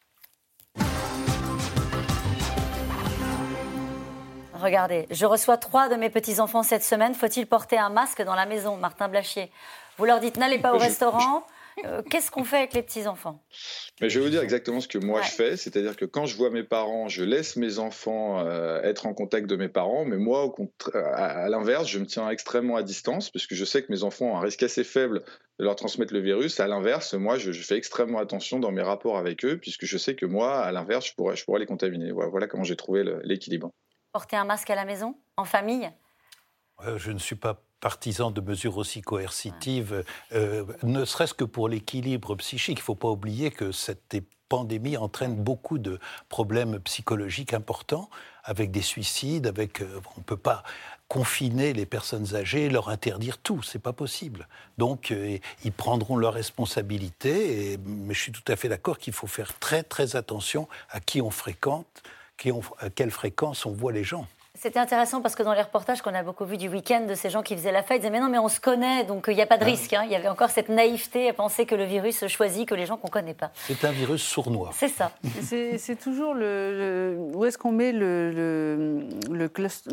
[SPEAKER 1] Regardez, je reçois 3 de mes petits-enfants cette semaine. Faut-il porter un masque dans la maison? Martin Blachier. Vous leur dites, n'allez pas au restaurant. Qu'est-ce qu'on fait avec les petits-enfants?
[SPEAKER 5] Mais je vais vous dire exactement ce que moi je fais, c'est-à-dire que quand je vois mes parents, je laisse mes enfants être en contact de mes parents, mais moi, à l'inverse, je me tiens extrêmement à distance, parce que je sais que mes enfants ont un risque assez faible de leur transmettre le virus. À l'inverse, moi, je fais extrêmement attention dans mes rapports avec eux, puisque je sais que moi, à l'inverse, je pourrais les contaminer. Voilà comment j'ai trouvé l'équilibre.
[SPEAKER 1] Porter un masque à la maison, en famille?
[SPEAKER 4] Je ne suis pas partisan de mesures aussi coercitives, ne serait-ce que pour l'équilibre psychique. Il ne faut pas oublier que cette pandémie entraîne beaucoup de problèmes psychologiques importants, avec des suicides, on ne peut pas confiner les personnes âgées, leur interdire tout, c'est pas possible. Donc, ils prendront leurs responsabilités, mais je suis tout à fait d'accord qu'il faut faire très, très attention à qui on fréquente, à quelle fréquence on voit les gens.
[SPEAKER 1] C'était intéressant parce que dans les reportages qu'on a beaucoup vus du week-end de ces gens qui faisaient la fête, ils disaient mais non, mais on se connaît, donc il n'y a pas de risque. Il y avait encore cette naïveté à penser que le virus choisit que les gens qu'on ne connaît pas.
[SPEAKER 4] C'est un virus sournois.
[SPEAKER 1] C'est ça.
[SPEAKER 6] C'est toujours où est-ce qu'on met le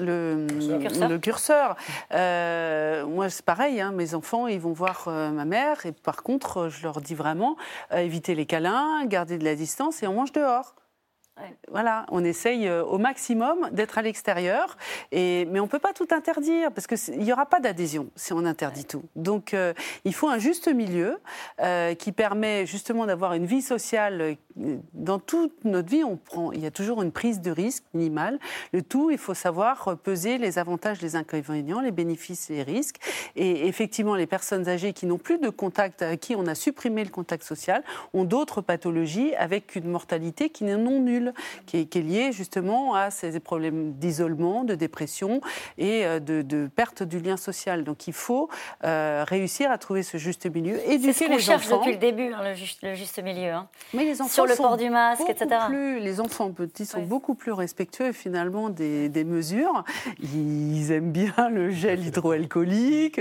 [SPEAKER 6] curseur. Moi, c'est pareil, mes enfants, ils vont voir ma mère et par contre, je leur dis vraiment, évitez les câlins, gardez de la distance et on mange dehors. Ouais. Voilà, on essaye au maximum d'être à l'extérieur, mais on ne peut pas tout interdire, parce qu'il n'y aura pas d'adhésion si on interdit tout. Donc il faut un juste milieu qui permet justement d'avoir une vie sociale. Dans toute notre vie, il y a toujours une prise de risque minimale. Le tout, il faut savoir peser les avantages, les inconvénients, les bénéfices et les risques. Et effectivement, les personnes âgées qui n'ont plus de contact, à qui on a supprimé le contact social, ont d'autres pathologies avec une mortalité qui n'est non nulle, qui est liée justement à ces problèmes d'isolement, de dépression et de perte du lien social. Donc il faut réussir à trouver ce juste milieu, éduquer les enfants.
[SPEAKER 1] C'est ce qu'on cherche depuis le début, le juste milieu.
[SPEAKER 6] Mais les enfants
[SPEAKER 1] sur le port du masque, etc.
[SPEAKER 6] Les enfants petits sont beaucoup plus respectueux finalement des mesures. Ils aiment bien le gel hydroalcoolique,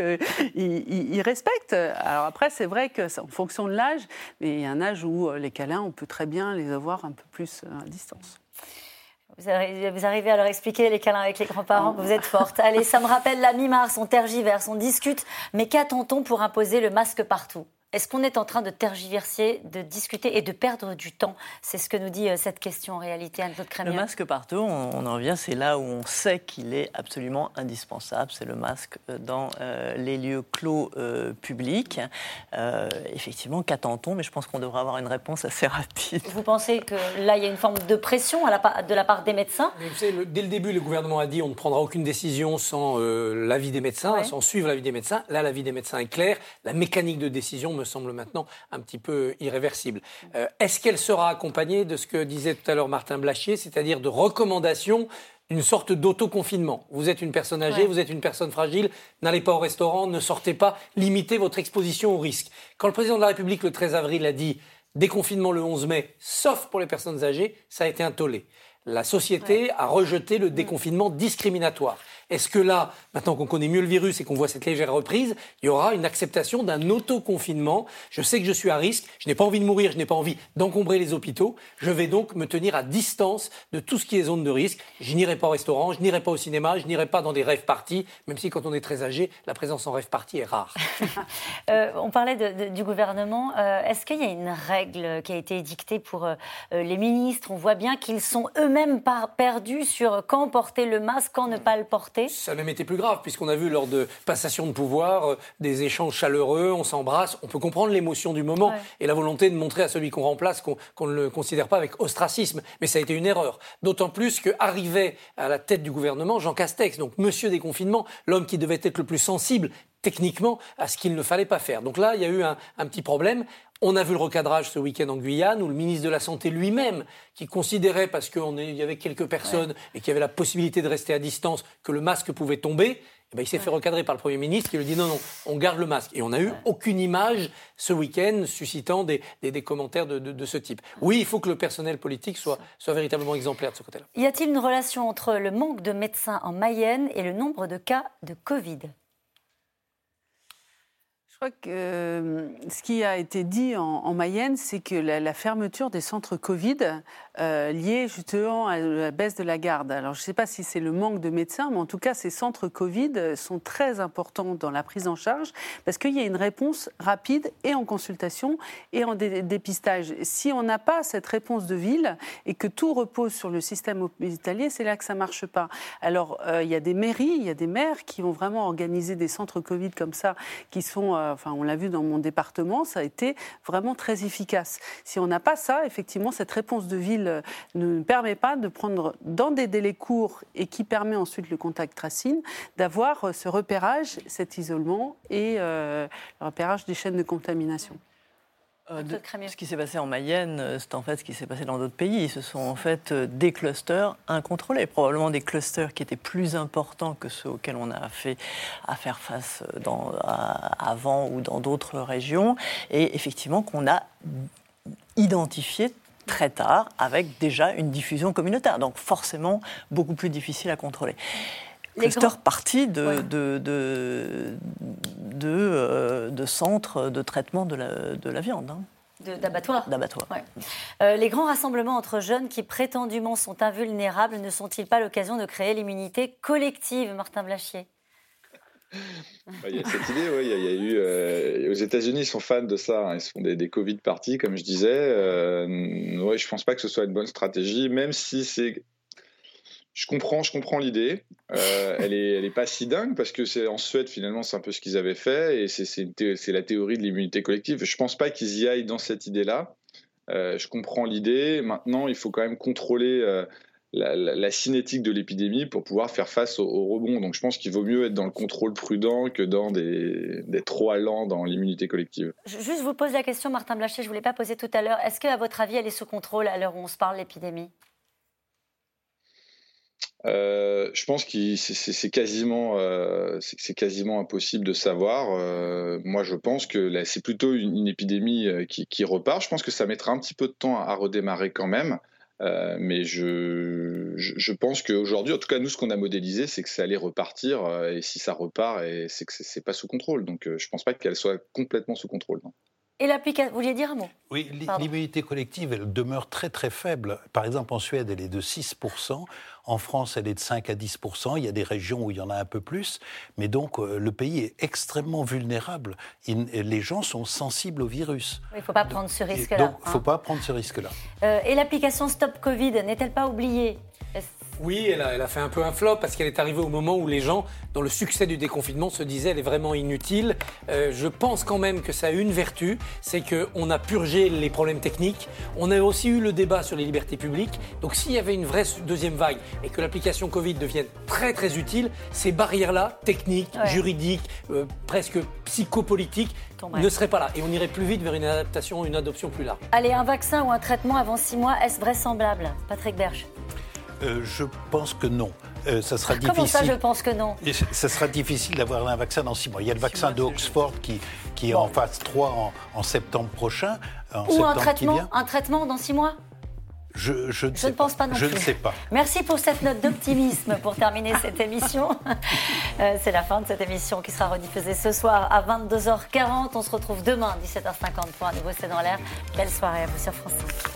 [SPEAKER 6] ils respectent. Alors après, c'est vrai que c'est en fonction de l'âge, mais il y a un âge où les câlins, on peut très bien les avoir un peu plus à distance.
[SPEAKER 1] Vous arrivez à leur expliquer les câlins avec les grands-parents, vous êtes forte. Allez, ça me rappelle la mi-mars, on tergiverse, on discute, mais qu'attend-on pour imposer le masque partout ? Est-ce qu'on est en train de tergiverser, de discuter et de perdre du temps ? C'est ce que nous dit cette question en réalité, Anne-Claude Crémière.
[SPEAKER 3] Le masque partout, on en revient, c'est là où on sait qu'il est absolument indispensable. C'est le masque dans les lieux clos publics. Effectivement, qu'attend-on ? Mais je pense qu'on devrait avoir une réponse assez rapide.
[SPEAKER 1] Vous pensez que là, il y a une forme de pression de la part des médecins ?
[SPEAKER 2] Mais vous savez, dès le début, le gouvernement a dit on ne prendra aucune décision sans l'avis des médecins, sans suivre l'avis des médecins. Là, l'avis des médecins est clair. La mécanique de décision me semble maintenant un petit peu irréversible. Est-ce qu'elle sera accompagnée de ce que disait tout à l'heure Martin Blachier, c'est-à-dire de recommandations, une sorte d'autoconfinement ? Vous êtes une personne âgée, vous êtes une personne fragile, n'allez pas au restaurant, ne sortez pas, limitez votre exposition au risque. Quand le président de la République, le 13 avril, a dit déconfinement le 11 mai, sauf pour les personnes âgées, ça a été un tollé. La société a rejeté le déconfinement discriminatoire. Est-ce que là, maintenant qu'on connaît mieux le virus et qu'on voit cette légère reprise, il y aura une acceptation d'un autoconfinement ? Je sais que je suis à risque, je n'ai pas envie de mourir, je n'ai pas envie d'encombrer les hôpitaux. Je vais donc me tenir à distance de tout ce qui est zone de risque. Je n'irai pas au restaurant, je n'irai pas au cinéma, je n'irai pas dans des rave parties, même si quand on est très âgé, la présence en rave party est rare.
[SPEAKER 1] On parlait du gouvernement. Est-ce qu'il y a une règle qui a été édictée pour les ministres ? On voit bien qu'ils sont eux-mêmes perdus sur quand porter le masque, quand ne pas le porter.
[SPEAKER 2] Ça a même été plus grave, puisqu'on a vu lors de passation de pouvoir des échanges chaleureux, on s'embrasse, on peut comprendre l'émotion du moment et la volonté de montrer à celui qu'on remplace qu'on ne le considère pas avec ostracisme. Mais ça a été une erreur. D'autant plus qu'arrivait à la tête du gouvernement Jean Castex, donc monsieur déconfinement, l'homme qui devait être le plus sensible techniquement à ce qu'il ne fallait pas faire. Donc là, il y a eu un petit problème. On a vu le recadrage ce week-end en Guyane où le ministre de la Santé lui-même, qui considérait, parce qu'il y avait quelques personnes et qu'il y avait la possibilité de rester à distance, que le masque pouvait tomber, il s'est fait recadrer par le Premier ministre qui lui dit non, on garde le masque. Et on n'a eu aucune image ce week-end suscitant des commentaires de ce type. Oui, il faut que le personnel politique soit véritablement exemplaire de ce côté-là.
[SPEAKER 1] Y a-t-il une relation entre le manque de médecins en Mayenne et le nombre de cas de Covid ?
[SPEAKER 6] Je crois que ce qui a été dit en Mayenne, c'est que la fermeture des centres Covid liée justement à la baisse de la garde. Alors je ne sais pas si c'est le manque de médecins, mais en tout cas ces centres Covid sont très importants dans la prise en charge parce qu'il y a une réponse rapide et en consultation et en dépistage. Si on n'a pas cette réponse de ville et que tout repose sur le système hospitalier, c'est là que ça ne marche pas. Alors il y a des mairies, il y a des maires qui ont vraiment organisé des centres Covid comme ça, qui sont... on l'a vu dans mon département, ça a été vraiment très efficace. Si on n'a pas ça, effectivement, cette réponse de ville ne permet pas de prendre dans des délais courts et qui permet ensuite le contact tracing, d'avoir ce repérage, cet isolement et le repérage des chaînes de contamination.
[SPEAKER 3] Ce qui s'est passé en Mayenne, c'est en fait ce qui s'est passé dans d'autres pays. Ce sont en fait des clusters incontrôlés, probablement des clusters qui étaient plus importants que ceux auxquels on a fait à faire face avant ou dans d'autres régions, et effectivement qu'on a identifié très tard avec déjà une diffusion communautaire, donc forcément beaucoup plus difficile à contrôler. Cluster parti de centres de traitement de la viande.
[SPEAKER 1] D'abattoirs.
[SPEAKER 3] Ouais.
[SPEAKER 1] Les grands rassemblements entre jeunes qui prétendument sont invulnérables ne sont-ils pas l'occasion de créer l'immunité collective, Martin Blachier ?
[SPEAKER 5] Il y a cette idée, il y a eu... aux États-Unis, ils sont fans de ça. Ils se font des Covid parties, comme je disais. Je ne pense pas que ce soit une bonne stratégie, même si c'est... Je comprends l'idée. Elle est pas si dingue parce que c'est en Suède finalement c'est un peu ce qu'ils avaient fait et c'est la théorie de l'immunité collective. Je pense pas qu'ils y aillent dans cette idée-là. Je comprends l'idée. Maintenant, il faut quand même contrôler la cinétique de l'épidémie pour pouvoir faire face au rebond. Donc, je pense qu'il vaut mieux être dans le contrôle prudent que dans des trop allants dans l'immunité collective.
[SPEAKER 1] Juste vous pose la question, Martin Blachier, je ne vous l'ai pas posée tout à l'heure. Est-ce qu'à votre avis, elle est sous contrôle à l'heure où on se parle de l'épidémie ?
[SPEAKER 5] Je pense que c'est quasiment impossible de savoir. Moi, je pense que là, c'est plutôt une épidémie qui repart. Je pense que ça mettra un petit peu de temps à redémarrer quand même. Mais je pense qu'aujourd'hui, en tout cas, nous, ce qu'on a modélisé, c'est que ça allait repartir. Et si ça repart, c'est que c'est pas sous contrôle. Donc, je ne pense pas qu'elle soit complètement sous contrôle. Non.
[SPEAKER 1] Et l'application, vous vouliez dire un mot ?
[SPEAKER 4] Oui, l'immunité collective, elle demeure très très faible. Par exemple, en Suède, elle est de 6%. En France, elle est de 5 à 10%. Il y a des régions où il y en a un peu plus. Mais donc, le pays est extrêmement vulnérable. Les gens sont sensibles au virus.
[SPEAKER 1] Il ne faut pas prendre ce risque-là.
[SPEAKER 4] Donc, il ne faut pas prendre ce risque-là.
[SPEAKER 1] Et l'application Stop Covid, n'est-elle pas oubliée ?
[SPEAKER 2] Oui, elle a fait un peu un flop parce qu'elle est arrivée au moment où les gens, dans le succès du déconfinement, se disaient elle est vraiment inutile. Je pense quand même que ça a une vertu, c'est qu'on a purgé les problèmes techniques. On a aussi eu le débat sur les libertés publiques. Donc s'il y avait une vraie deuxième vague et que l'application Covid devienne très très utile, ces barrières-là, techniques, juridiques, presque psychopolitiques, ne seraient pas là. Et on irait plus vite vers une adaptation, une adoption plus large.
[SPEAKER 1] Allez, un vaccin ou un traitement avant 6 mois, est-ce vraisemblable ? Patrick Berge.
[SPEAKER 4] Je pense que non. Ça sera
[SPEAKER 1] difficile. Comment ça, je pense que non ?
[SPEAKER 4] Ça sera difficile d'avoir un vaccin dans 6 mois. Il y a le vaccin d'Oxford qui est en phase 3 en septembre prochain.
[SPEAKER 1] Ou un traitement dans 6 mois ?
[SPEAKER 4] Je ne pense pas non plus. Je ne sais pas.
[SPEAKER 1] Merci pour cette note d'optimisme pour terminer cette émission. C'est la fin de cette émission qui sera rediffusée ce soir à 22h40. On se retrouve demain, 17h50 pour un nouveau C'est dans l'air. Belle soirée à vous sur France 5.